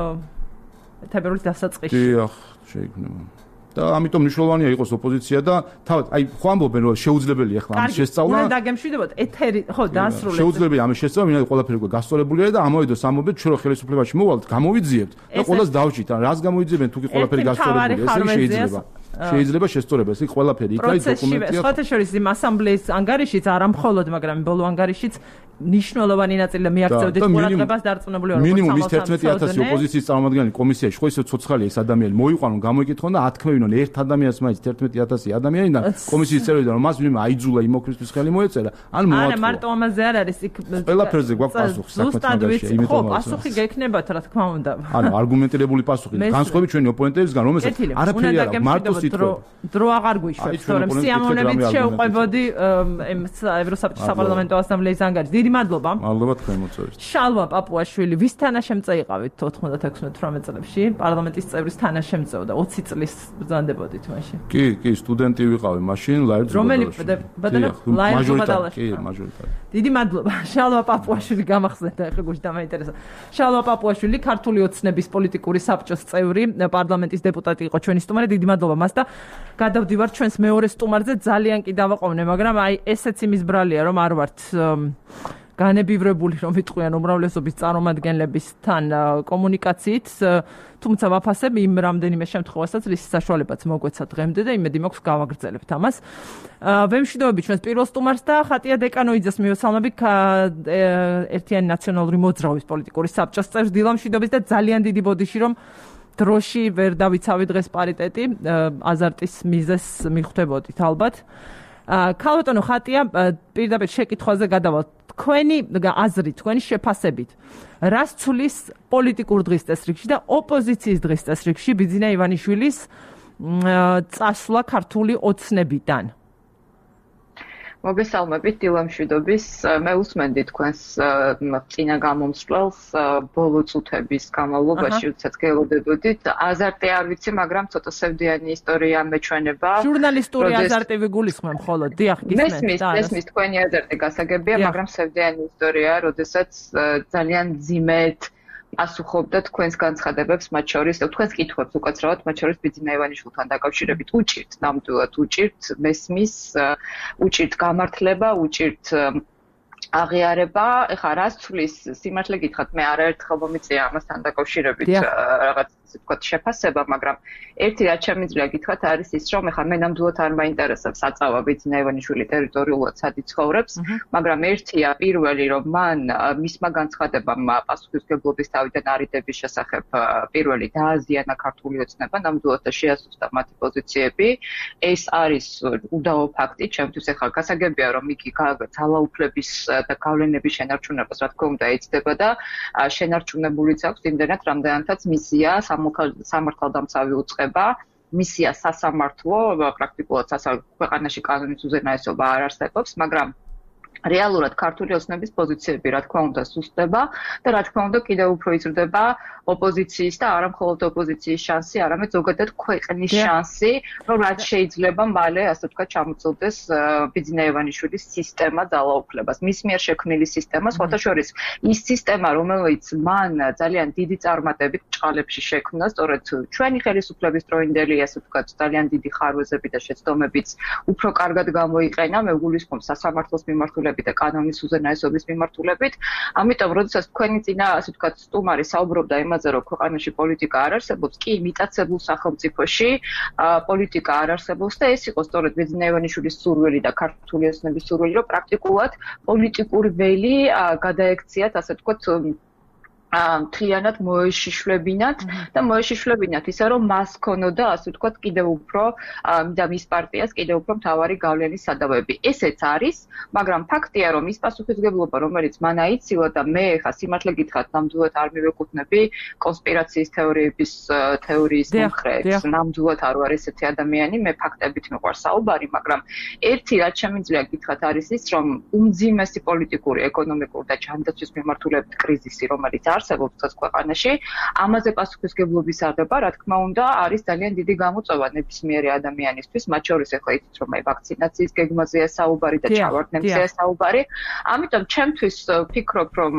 თებერვლის დასაწყისში
დიახ შეიქმნება და ამიტომ მნიშვნელოვანია იყოს ოპოზიცია და თავად აი ხო ამბობენ რომ შეუძლებელია ახლა ამის შესწავლა
უნდა დაგემშვიდობოთ ეთერი ხო დაასრულეთ
შეუძლებელია ამის შესწავლა ვინაიდან ყველაფერი გასწორებულია და ამოვიდოს ამობეთ ჩვენ რო ხელისუფლებაში მოვალთ გამოვიძიებთ და ყველას დავჭით ან რას გამოიძიებენ თუ კი ყველაფერი გასწორებულია ესე შეიძლება შეიძლება შესწორება ეს ყველაფერი იქ არის დოკუმენტია
სხვათა შორის იმ ასამბლეის ანგარიშიც არა მხოლოდ მაგრამ ბოლო ანგარიშიც ნიშნულოვანი ნაწილი მიაქცევდით ყურადღებას დარწმუნებული ვარ
მინიმუმ ის თერთმეტი ათასი ოპოზიციის წარმომადგენელი კომისიაში ხო ისე ცოცხალია ეს ადამიანი მოიყვანონ გამოიკითხონ და ათქმევინონ ერთ ადამიანს მაინც თერთმეტი ათასი ადამიანიდან კომისიის წევრიდან რომ მას ვინმე აიძულა იმოქმედების ხელი მოეწერა ან მოათხოვა
არა მარტო ამაზე არ არის იქ
ყველაფერზე გვაქვს პასუხი
საქმეთაგაში იმიტომ პასუხი გექნებათ რა თქმა უნდა
ანუ არგუმენტირებული პასუხი განსხვავებით ჩვენი ოპონენტებისგან რომელსაც არაფერი არ აქვს მარტო
დრო აღარ გვიშვებს თორემ სიამოვნებით შევყვებოდი ევროსაბჭოს საპარლამენტო ასამბლეის ანგარიშს დიდი მადლობა
მადლობა თქვენ მოწვევით
შალვა პაპუაშვილი ვის თანაშემწე იყავით ოთხმოცდათექვსმეტ თვრამეტ წლებში პარლამენტის წევრის თანაშემწეო და ოცი წლის ბრძანდებოდით მაშინ
კი კი სტუდენტი ვიყავი მაშინ ლაიბზიგში
რომელი ბატონო ლაიბზიგში
კი მაჟორიტარი
დიდი მადლობა შალვა პაპუაშვილი გამახსენდა ახლა გუშინ დამაინტერესა შალვა პაპუაშვილი ქართული ოცნების პოლიტიკური საბჭოს წევრი პარლამენტის დეპუტატი იყო ჩვენი სტუმარი დიდი მადლობა მას და გადავდივარ ჩვენს მეორე სტუმარზე ძალიან კი დავაყოვნე მაგრამ აი ესეც იმის ბრალია რომ არ ვართ განებივრებული რომ ვიტყვიან უმრავლესობის წარმომადგენლებისთან კომუნიკაციით თუმცა ვაფასებ იმ რამდენიმე შემთხვევასაც რის საშუალებაც მოგვეცა დღემდე და იმედი მაქვს გავაგრძელებთ ამას ვემშვიდობები ჩვენს პირველ სტუმარს და ხატია დეკანოიძეს მივესალმები ერთიანი ნაციონალური მოძრაობის პოლიტიკური საბჭოს წევრს დილამშვიდობის და ძალიან დიდი ბოდიში რომ დროში ვერ დავიცავი დღეს პარიტეტი აზარტის მიზეს მიხვდებოდით ალბათ ქალბატონო ხატია პირდაპირ შეკითხვაზე გადავალთ თქვენი აზრი თქვენი შეფასებით რას ცulis პოლიტიკურ დღის წესრიგში და ოპოზიციის დღის წესრიგში ბიძინა ივანიშვილის წასვლა ქართული ოცნებიდან
მოგესალმებით დილამშვიდობის. მე უსმენდი თქვენს წინა გამომსვლელს ბოლო წუთების განმავლობაში, როდესაც გელოდებოდით. აზარტი არ ვიცი, მაგრამ ცოტა სევდიანი ისტორია მეჩვენება.
ჟურნალისტური აზარტი ვიგულისხმებ მხოლოდ. დიახ, გისმენთ.
მესმის, მესმის თქვენი აზარტი გასაგებია, მაგრამ სევდიანი ისტორია, როდესაც ძალიან ძიმედ ასუხობდა თქვენს განცხადებებს, მათ შორის, თქვენს კითხვებს უკაცრავად, მათ შორის ბიძინა ივანიშვილთან დაკავშირებით. უჭირთ, ნამდვილად უჭირთ მესმის, უჭირთ გამართლება, უჭირთ აღიარება. ეხლა რას ცვლის სიმართლე გითხრათ, მე არაერთხელ მომიწია ამასთან დაკავშირებით რაღაც ასე ვთქვათ შეფასება, მაგრამ ერთი რაც შემიძლია გითხრათ არის ის, რომ ეხლა მე ნამდვილად არ მაინტერესებს საწავა ბიძინა ივანიშვილი ტერიტორიულად სად იცხოვრებს, მაგრამ ერთია პირველი, რომ მან მისმა განცხადებამ პასუხისმგებლობის თავიდან არიდების შესახებ პირველი დააზიანა ქართული ოცნება, ნამდვილად და შეასუსტა მათი პოზიციები. ეს არის უდავო ფაქტი, ჩემთვის ეხლა გასაგებია, რომ იგი ძალაუფლების და გავლენების შენარჩუნებას რა თქმა უნდა ეცდება და შენარჩუნებულიც აქვს იმდენად, რამდენადაც მისია სამართალდამცავი უწყება, მისია სასამართლო, პრაქტიკულად ქვეყანაში კანონის უზენაესობა არ არსებობს, მაგრამ რეალურად ქართული ოცნების პოზიციები რა თქმა უნდა სუსტდება და რა თქმა უნდა კიდევ უფრო იზრდება ოპოზიციის და არა მხოლოდ ოპოზიციის შანსი, არამედ ზოგადად ქვეყნის შანსი, რომ რაც შეიძლება მალე ასე ვთქვათ ჩამოწევდეს ბიძინა ივანიშვილის სისტემა ძალაუფლებას. მის მიერ შექმნილი სისტემა, სხვათა შორის ის სისტემა, რომელიც მან ძალიან დიდი წარმატებით ჭყალებში შექმნა, სწორედ ჩვენი ხელისუფლების დროინდელი ასე ვთქვათ ძალიან დიდი ხარვეზები და შეცდომებიც უფრო კარგად გამოიყენა, მე გულისხმობ სასამართლოს მიმართულებით და კანონის უზენაესობის მიმართულებით. ამიტომ, როდესაც თქვენი წინა, ასე ვთქვათ, სტუმარი საუბრობდა იმაზე, რომ ქვეყანაში პოლიტიკა არ არსებობს, კი, მიტაცებულ სახელმწიფოში პოლიტიკა არ არსებობს და ეს იყო სწორედ ბიძინა ივანიშვილის სურვილი და ქართული ოცნების სურვილი, რომ პრაქტიკულად პოლიტიკური ველი გადაექციათ, ასე ვთქვათ, მთლიანად მოეშიშვლებინათ და მოეშიშვლებინათ ისე რომ მას ქონოდა ასე ვთქვათ კიდევ უფრო და მის პარტიას კიდევ უფრო მთავარი გავლენის სადავეები. ესეც არის, მაგრამ ფაქტია რომ ის პასუხისმგებლობა რომელიც მან აიცილა და მე ხა სიმართლე გითხრათ ნამდვილად არ მივეკუთვნები კონსპირაციის თეორიების თეორიის მომხრეებს. ნამდვილად არ ვარ ესეთი ადამიანი, მე ფაქტებით მიყვარს საუბარი, მაგრამ ერთი რაც შემიძლია გითხრათ არის ის რომ უმძიმესი პოლიტიკური, ეკონომიკური და ჯანდაცვის მიმართულებით კრიზისი რომელიც არსებობს ქვეყანაში, ამაზე პასუხისმგებლობის აღება, რა თქმა უნდა, არის ძალიან დიდი გამოწვევა ნებისმიერი ადამიანისთვის, მათ შორის ახლა იცით რომ ვაქცინაციის გეგმაზეა საუბარი და ჩავარდნებზეა საუბარი. ამიტომ ჩემთვის ვფიქრობ, რომ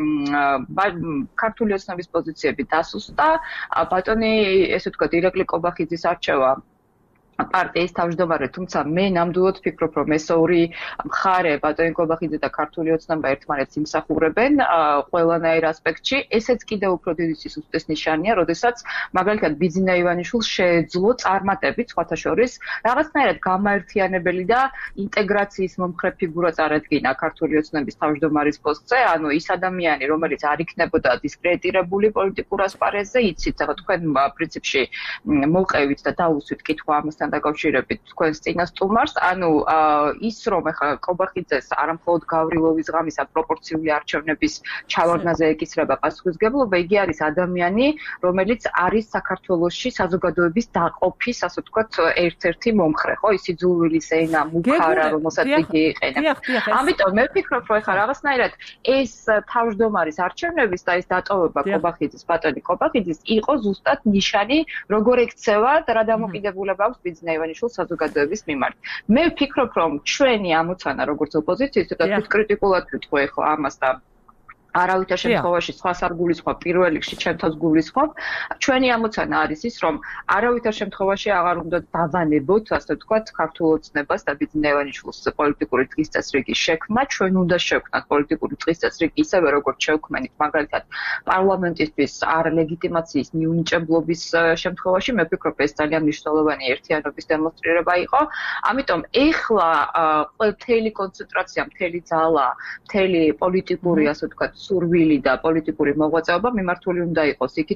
ქართული ოცნების პოზიციები დასუსტა, ბატონი, ესე ვთქვათ, ირაკლი კობახიძის არჩევა პარტიის თავმჯდომარე, თუმცა მე ნამდვილად ვფიქრობ, რომ ეს ორი მხარე, ბატონი კობახიძე და ქართული ოცნება ერთმანეთს იმსახურებენ ყველანაირ ასპექტში. ესეც კიდევ უფრო დიდი სისუსტის ნიშანია, როდესაც მაგალითად ბიძინა ივანიშვილს შეეძლო წარმატებით, სხვათა შორის, რაღაცნაირად გამაერთიანებელი და ინტეგრაციის მომხრე ფიგურა წარადგინა ქართული ოცნების თავმჯდომარის პოსტზე, ანუ ის ადამიანი, რომელიც არ იქნებოდა დისკრედიტირებული პოლიტიკურ ასპარეზზე, იცით, თქვენ პრინციპში მოვყევით და დაუსვით კითხვა ამასთან დაკავშირებით თქვენს წინა სტუმარს, ანუ ის რომ ახლა კობახიძეს არამხოლოდ გავრილოვის ღამისა პროპორციული არჩევნების ჩავარდნაზე ეკისრება პასუხისმგებლობა, იგი არის ადამიანი, რომელიც არის საქართველოში საზოგადოების დაყოფის, ასე ვთქვათ, ერთ-ერთი მომხრე, ხო, ის იძულვილის ენა, მუქარა, რომელსაც იგი იყენებს. ამიტომ მე ვფიქრობ, რომ ახლა რაღაცნაირად ეს თავმჯდომარის არჩევნების და ეს დატოვება კობახიძის, ბატონი კობახიძის იყო ზუსტად ნიშანი, როგორ ექცევა და რა დამოკიდებულება აქვს ბიძინა ივანიშვილს საზოგადოების მიმართ. მე ვფიქრობ, რომ ჩვენი ამოცანა როგორც ოპოზიციის და თვით კრიტიკულად ვიტყვი ახლა ამას და არავითარ შემთხვევაში სხვას არ გულისხმობ, პირველ რიგში ჩემთავს გულისხმობ. ჩვენი ამოცანა არის ის, რომ არავითარ შემთხვევაში აღარ უნდა დავანებოთ, ასე ვთქვათ, ქართულ ოცნებას და ბიძინა ივანიშვილს პოლიტიკური დღესდღეობის შექმნა. ჩვენ უნდა შევქმნათ პოლიტიკური დღესდღეობები ისევე, როგორც შევქმნით მაგალითად პარლამენტისთვის არ ლეგიტიმაციის მიუნიჭებლობის შემთხვევაში. მე ვფიქრობ, ეს ძალიან მნიშვნელოვანი ერთიანობის დემონსტრირება იყო. ამიტომ ეხლა მთელი კონცენტრაცია, მთელი ძალა, მთელი პოლიტიკური, ასე ვთქვათ, სურვილი და პოლიტიკური მოღვაწეობა მიმართული უნდა იყოს იქით, რომ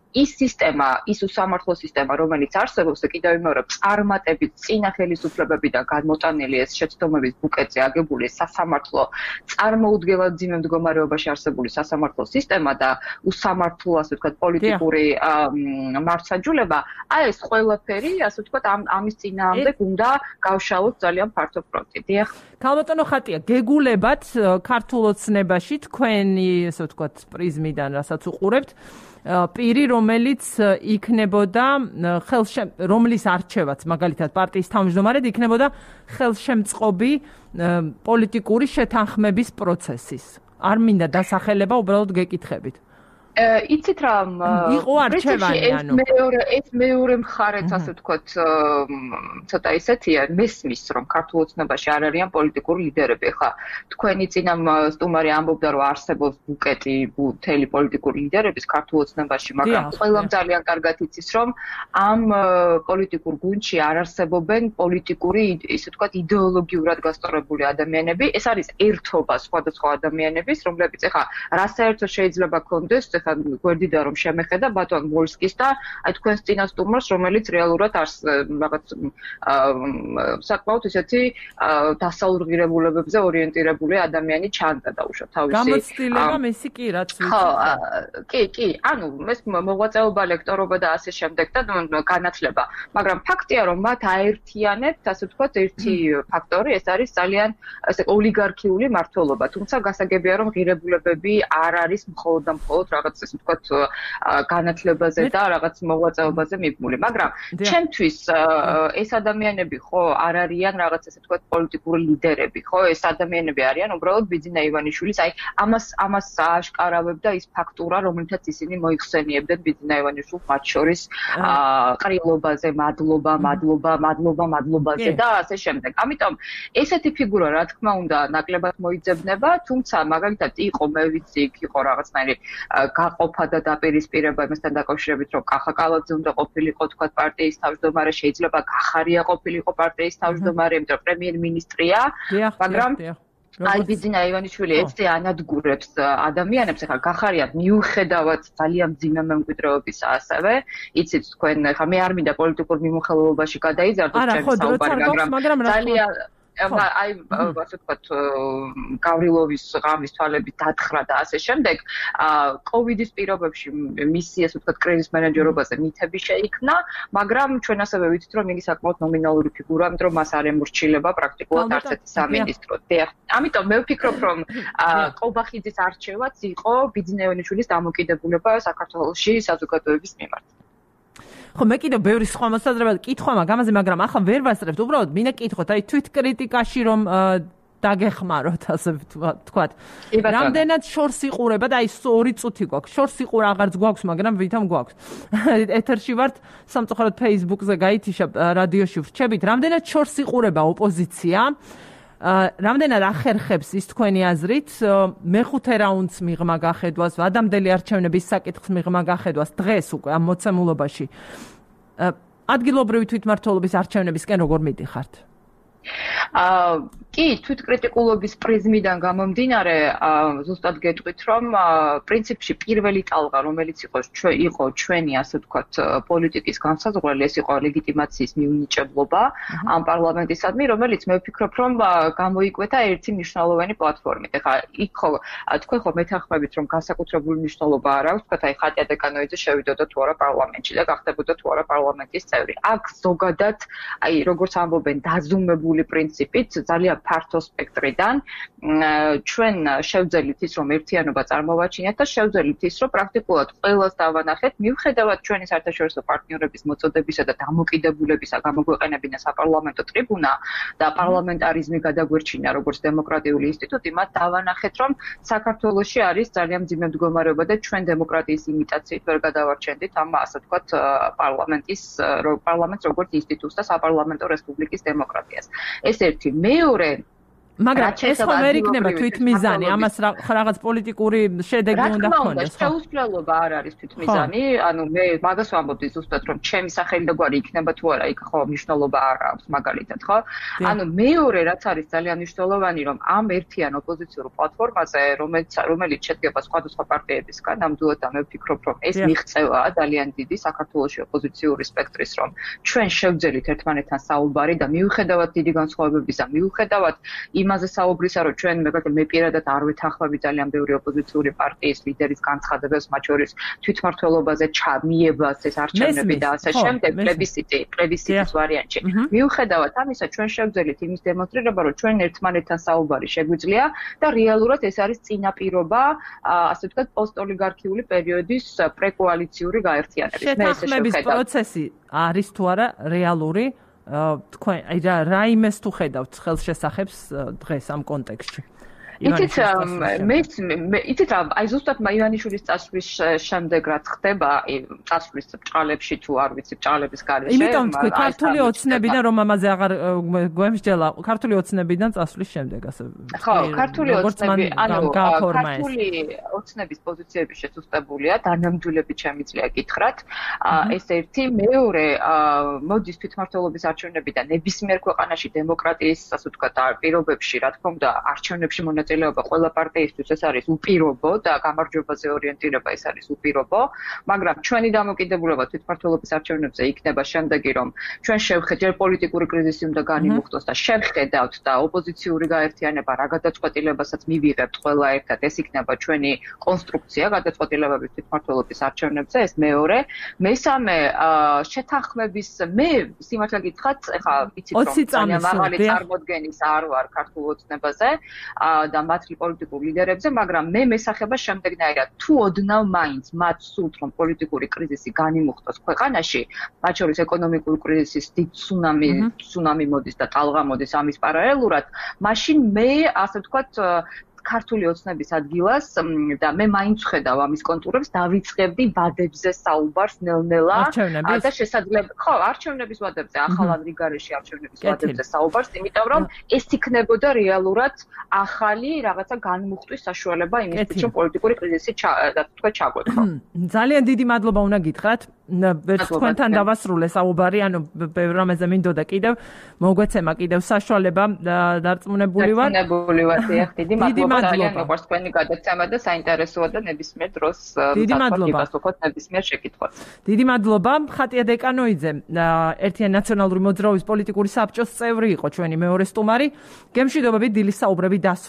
ის სისტემა, ის უსამართლო სისტემა, რომელიც არსებობს, კიდევ მეორე წარმატებით წინა ხელისუფლებებიდან გადმოტანილი ეს შეცდომების ბუკეტზე აგებული სასამართლო წარმოუდგენლად ძიმე მდგომარეობაში არსებული სასამართლო სისტემა და უსამართლო, ასე ვთქვათ, პოლიტიკური მართლმსაჯულება, აი ეს ყველაფერი, ასე ვთქვათ, ამ ამის წინააღმდეგ უნდა გავშალოთ ძალიან ფართო ფრონტი. დიახ.
ქალბატონო ხატია, გეგულებათ ქართულ ოცნებაში თქვენი, ასე ვთქვათ, პრიზმიდან, რასაც უყურებთ, პირი, რომელიც იქნებოდა ხელშემ რომლის არჩევაც, მაგალითად პარტიის თავმჯდომარედ იქნებოდა ხელშემწყობი პოლიტიკური შეთანხმების პროცესის. არ მინდა დასახელება, უბრალოდ გეკითხებით.
იცით რა
იყო არჩევანი ანუ
მეორე ეს მეორე მხარეც ასე ვთქვათ ცოტა ისეთია მესმის რომ ქართულ ოცნებაში არ არიან პოლიტიკური ლიდერები ხა თქვენი წინა სტუმარი ამბობდა რომ არსებობს ბუკეტი მთელი პოლიტიკური ლიდერების ქართულ ოცნებაში მაგრამ ყველამ ძალიან კარგად იცის რომ ამ პოლიტიკურ გუნდში არ არსებობენ პოლიტიკური ისე ვთქვათ იდეოლოგიურად გასწორებული ადამიანები ეს არის ერთობა სხვადასხვა ადამიანების რომლებიც ხა რა საერთო შეიძლება ქონდეს გვერდიდან რომ შემეხედა ბატონ ვოლსკის და აი თქვენს წინასწარმოს რომელიც რეალურად არს რაღაც საკმაოდ ისეთი დასაურღირებულებებზე ორიენტირებული ადამიანი ჩანდა დაუშვათ თავისი
გამოცდილება მესი კი რაც ვიცი
ხო კი კი ანუ ეს მოღვაწეობა ლექტორობა და ასე შემდეგ და განათლება მაგრამ ფაქტია რომ მათ აერთიანებთ ასე ვთქვათ ერთი ფაქტორი ეს არის ძალიან ესე ოლიგარქიული მმართველობა თუმცა გასაგებია რომ ღირებულებები არ არის მხოლოდ და მხოლოდ რაღაც ესე ვთქვათ განათლებაზე და რაღაც მოღვაწეობაზე მიბმული, მაგრამ ჩემთვის ეს ადამიანები ხო არ არიან რაღაც ესე ვთქვათ პოლიტიკური ლიდერები, ხო? ეს ადამიანები არიან უბრალოდ ბიძინა ივანიშვილის, აი ამას ამას ააშკარავებდა ის ფაქტურა, რომელთაც ისინი მოიხსენიებდნენ ბიძინა ივანიშვილს მათ შორის ყრილობაზე, მადლობა, მადლობა, მადლობა, მადლობაზე და ასე შემდეგ. ამიტომ ესეთი ფიგურა რა თქმა უნდა ნაკლებად მოიძებნება, თუმცა მაგალითად იყო მე ვიცი, იყო რაღაცნაირი გაყოფა და დაპირისპირება იმასთან დაკავშირებით, რომ კახა კალაძე უნდა ყოფილიყო თქვა პარტიის თავმჯდომარე, შეიძლება გახარია ყოფილიყო პარტიის თავმჯდომარე, იმიტომ რომ პრემიერ-მინისტრია, მაგრამ აი ბიძინა ივანიშვილი ესე ანადგურებს ადამიანებს, ახლა გახარია მიუხედავად ძალიან მძიმე მემკვიდრეობისა ასევე, იცით თქვენ, ხა მე არ მინდა პოლიტიკურ მიმოხილველობაში გადაიზარდოთ ჩემს საუბარი, მაგრამ ძალიან აი ასე ვთქვათ გავრილოვის ღამის თვალებით დათხრა და ასე შემდეგ კოვიდის პირობებში მისი ასე ვთქვათ კრიზის მენეჯერობაზე მითები შეიქმნა მაგრამ ჩვენ ასევე ვიცით რომ იგი საკმაოდ ნომინალური ფიგურაა იმიტომ რომ მას არ ემორჩილება პრაქტიკულად არც ერთი სამინისტრო ამიტომ მე ვფიქრობ რომ ყობახიძის არჩევაც იყო ბიძინა ივანიშვილის დამოკიდებულება საქართველოში საზოგადოების მიმართ
ხო მე კიდევ ბევრი სხვა მოსაზრება კითხვა მაქვს ამაზე მაგრამ ახლა ვერ ვასწრებთ უბრალოდ მინდა კითხოთ აი თვით კრიტიკაში რომ დაგეხმაროთ ასე ვთქვათ რამდენად შორს იყურება და აი ორი წუთი გვაქვს შორს იყურა აღარც გვაქვს მაგრამ ვითომ გვაქვს ეთერში ვართ სამწუხაროდ Facebook-ზე გაითიშა რადიოში ვრჩებით რამდენად შორს იყურება ოპოზიცია რამდენად ახერხებს ის თქვენი აზრით მეხუთე რაუნდს მიღმა გახედვას ადამიანელი არჩევნების საკითხს მიღმა გახედვას დღეს უკვე ამ მოცემულობაში ადგილობრივი თვითმმართველობის არჩევნებისკენ როგორ მიდიხართ
აა კი თვითკრიტიკულობის პრიზმიდან გამომდინარე ზუსტად გეტყვით რომ პრინციპში პირველი ტალღა რომელიც იყო იყო ჩვენი ასე ვთქვათ პოლიტიკის განსაზღვრელი ეს იყო ლეგიტიმაციის მიუნიჭებლობა ამ პარლამენტისადმი რომელიც მე ვფიქრობ რომ გამოიკვეთა ერთი მნიშვნელოვანი პლატფორმით ეხლა იქ ხო თქვენ ხო მეთანხმებით რომ განსაკუთრებული მნიშვნელობა არ აქვს თქვათ აი ხატია დეკანოიძე შევიდოდა თუ არა პარლამენტში და გახდებოდა თუ არა პარლამენტის წევრი აქ ზოგადად აი როგორც ამბობენ დაზუმებული პრინციპით ძალიან ფართო სპექტრიდან ჩვენ შევძელით ის რომ ერთიანობა წარმოვაჩინოთ და შევძელით ის რომ პრაქტიკულად ყველას დავანახეთ მიუხედავად ჩვენი საერთაშორისო პარტნიორების მოწოდებისა და დამოკიდებულებისა გამოგვეყენებინა საპარლამენტო ტრიბუნა და პარლამენტარიზმი გადაგვერჩინა როგორც დემოკრატიული ინსტიტუტი მათ დავანახეთ რომ საქართველოში არის ძალიან მძიმე მდგომარეობა და ჩვენ დემოკრატიის იმიტაციით ვერ გადავარჩენდით ამ ასე ვთქვათ პარლამენტის პარლამენტს როგორც ინსტიტუტს და საპარლამენტო რესპუბლიკის დემოკრატიას ეს ერთი მეორე
მაგრამ ეს ხომ ვერ იქნება თვითმიზანი, ამას რაღაც პოლიტიკური შედეგი უნდა ქონდეს,
ხო? შეუსწავლობა არ არის თვითმიზანი, ანუ მე მაგას ვამბობდი ზუსტად, რომ ჩემი სახელი და გვარი იქნება თუ არა, იქ ხო მნიშვნელობა არ აქვს მაგალითად, ხო? ანუ მეორე რაც არის ძალიან მნიშვნელოვანი, რომ ამ ერთიან ოპოზიციურ პლატფორმაზე, რომელიც რომელიც შედგება სხვადასხვა პარტიებისგან, ნამდვილად მე ვფიქრობ, რომ ეს მიღწევაა ძალიან დიდი საქართველოში ოპოზიციური სპექტრის, რომ ჩვენ შევძელით ერთმანეთთან საუბარი და მიუხედავად დიდი განსხვავებებისა, მიუხედავად იმაზე საუბრისა, რომ ჩვენ მაგალითად მე პირადად არ ვეთანხმები ძალიან ბევრი ოპოზიციური პარტიის ლიდერის განცხადებებს, მათ შორის თვითმმართველობაზე ჩამიებას ეს არჩევნები და ასე შემდეგ, პლებისციტი, პლებისციტის ვარიანტში. მიუხედავად ამისა, ჩვენ შევძელით იმის დემონსტრირება, რომ ჩვენ ერთმანეთთან საუბარი შეგვიძლია და რეალურად ეს არის წინაპირობა, ასე ვთქვათ, პოსტოლიგარქიული პერიოდის პრეკოალიციური გაერთიანების.
მე ესე შევხედავ. შეთანხმების პროცესი არის თუ არა რეალური? თქვენ აი რა იმეს თუ ხედავთ ხელშესახებს დღეს ამ კონტექსტში?
იცით მე იცით რა აი ზუსტად მაივანიშვილის წასვლის შემდეგ რაც ხდება წასვლის ბრჭყალებში თუ არ ვიცი ბრჭყალების გარეშე
იმიტომ თქვი ქართული ოცნებიდან რომ ამაზე აღარ გვემსჯელა ქართული ოცნებიდან წასვლის შემდეგ ასე
ხო ქართული ოცნები ანუ ქართული ოცნების პოზიციები შესუსტებულია დანამდვილებით შემიძლია გითხრათ ეს ერთი მეორე მოდის თვითმმართველობის არჩევნები და ნებისმიერ ქვეყანაში დემოკრატიის ასე ვთქვათ პირობებში რა თქმა უნდა არჩევნებში მონა წელობა ყველა პარტიისთვის ეს არის უპირობო და გამარჯვებაზე ორიენტირება ეს არის უპირობო, მაგრამ ჩვენი დამოკიდებულება თვითმმართველობის არჩევნებზე იქნება შემდეგი, რომ ჩვენ შევხედავთ პოლიტიკური კრიზისი უნდა განიმუხტოს და შევხედავთ და ოპოზიციური გაერთიანება რა გადაწყვეტილებასაც მივიღებთ ყველა ერთად, ეს იქნება ჩვენი კონსტრუქცია გადაწყვეტილებების თვითმმართველობის არჩევნებზე, ეს მეორე, მესამე შეთანხმების მე სიმართლე გითხრათ, ეხლა ვიცით რომ ძალიან მაღალი წარმოდგენის არ ვარ ქართულ ოცნებაზე და მათი პოლიტიკურ ლიდერებზე, მაგრამ მე მესახება შემდეგნაირად, თუ ოდნავ მაინც მათ სურთ, რომ პოლიტიკური კრიზისი განიმუხტოს ქვეყანაში, მათ შორის ეკონომიკური კრიზისის დიდ ცუნამი, ცუნამი მოდის და ტალღა მოდის ამის პარალელურად, მაშინ მე ასე ვთქვათ ქართული ოცნების ადგილას და მე მაინც ხედავ ამის კონტურებს დავიწყებდი ვადებზე საუბარს ნელ-ნელა და შესაძლებელი ხო არჩევნების ვადებზე ახალ რიგარეში არჩევნების ვადებზე საუბარს იმიტომ რომ ეს იქნებოდა რეალურად ახალი რაღაცა განმუხტვის საშუალება იმისთვის რომ პოლიტიკური კრიზისი თქვა ჩაგვექო
ძალიან დიდი მადლობა უნდა გითხრათ თქვენთან დავასრულე საუბარი ანუ ბევრ რამეზე მინდოდა კიდევ მოგვეცემა კიდევ საშუალება დარწმუნებული ვარ
დარწმუნებული ვარ დიდი მადლობა ძალიან მეყვარს თქვენი გადაცემა და საინტერესოა და ნებისმიერ დროს გასვლა ნებისმიერ შეკითხვას.
დიდი მადლობა. ხატია დეკანოიძე, ერთიანი ნაციონალური მოძრაობის პოლიტიკური საბჭოს წევრი იყო ჩვენი მეორე სტუმარი. გემშვიდობებით დილის საუბრები დასრულდა.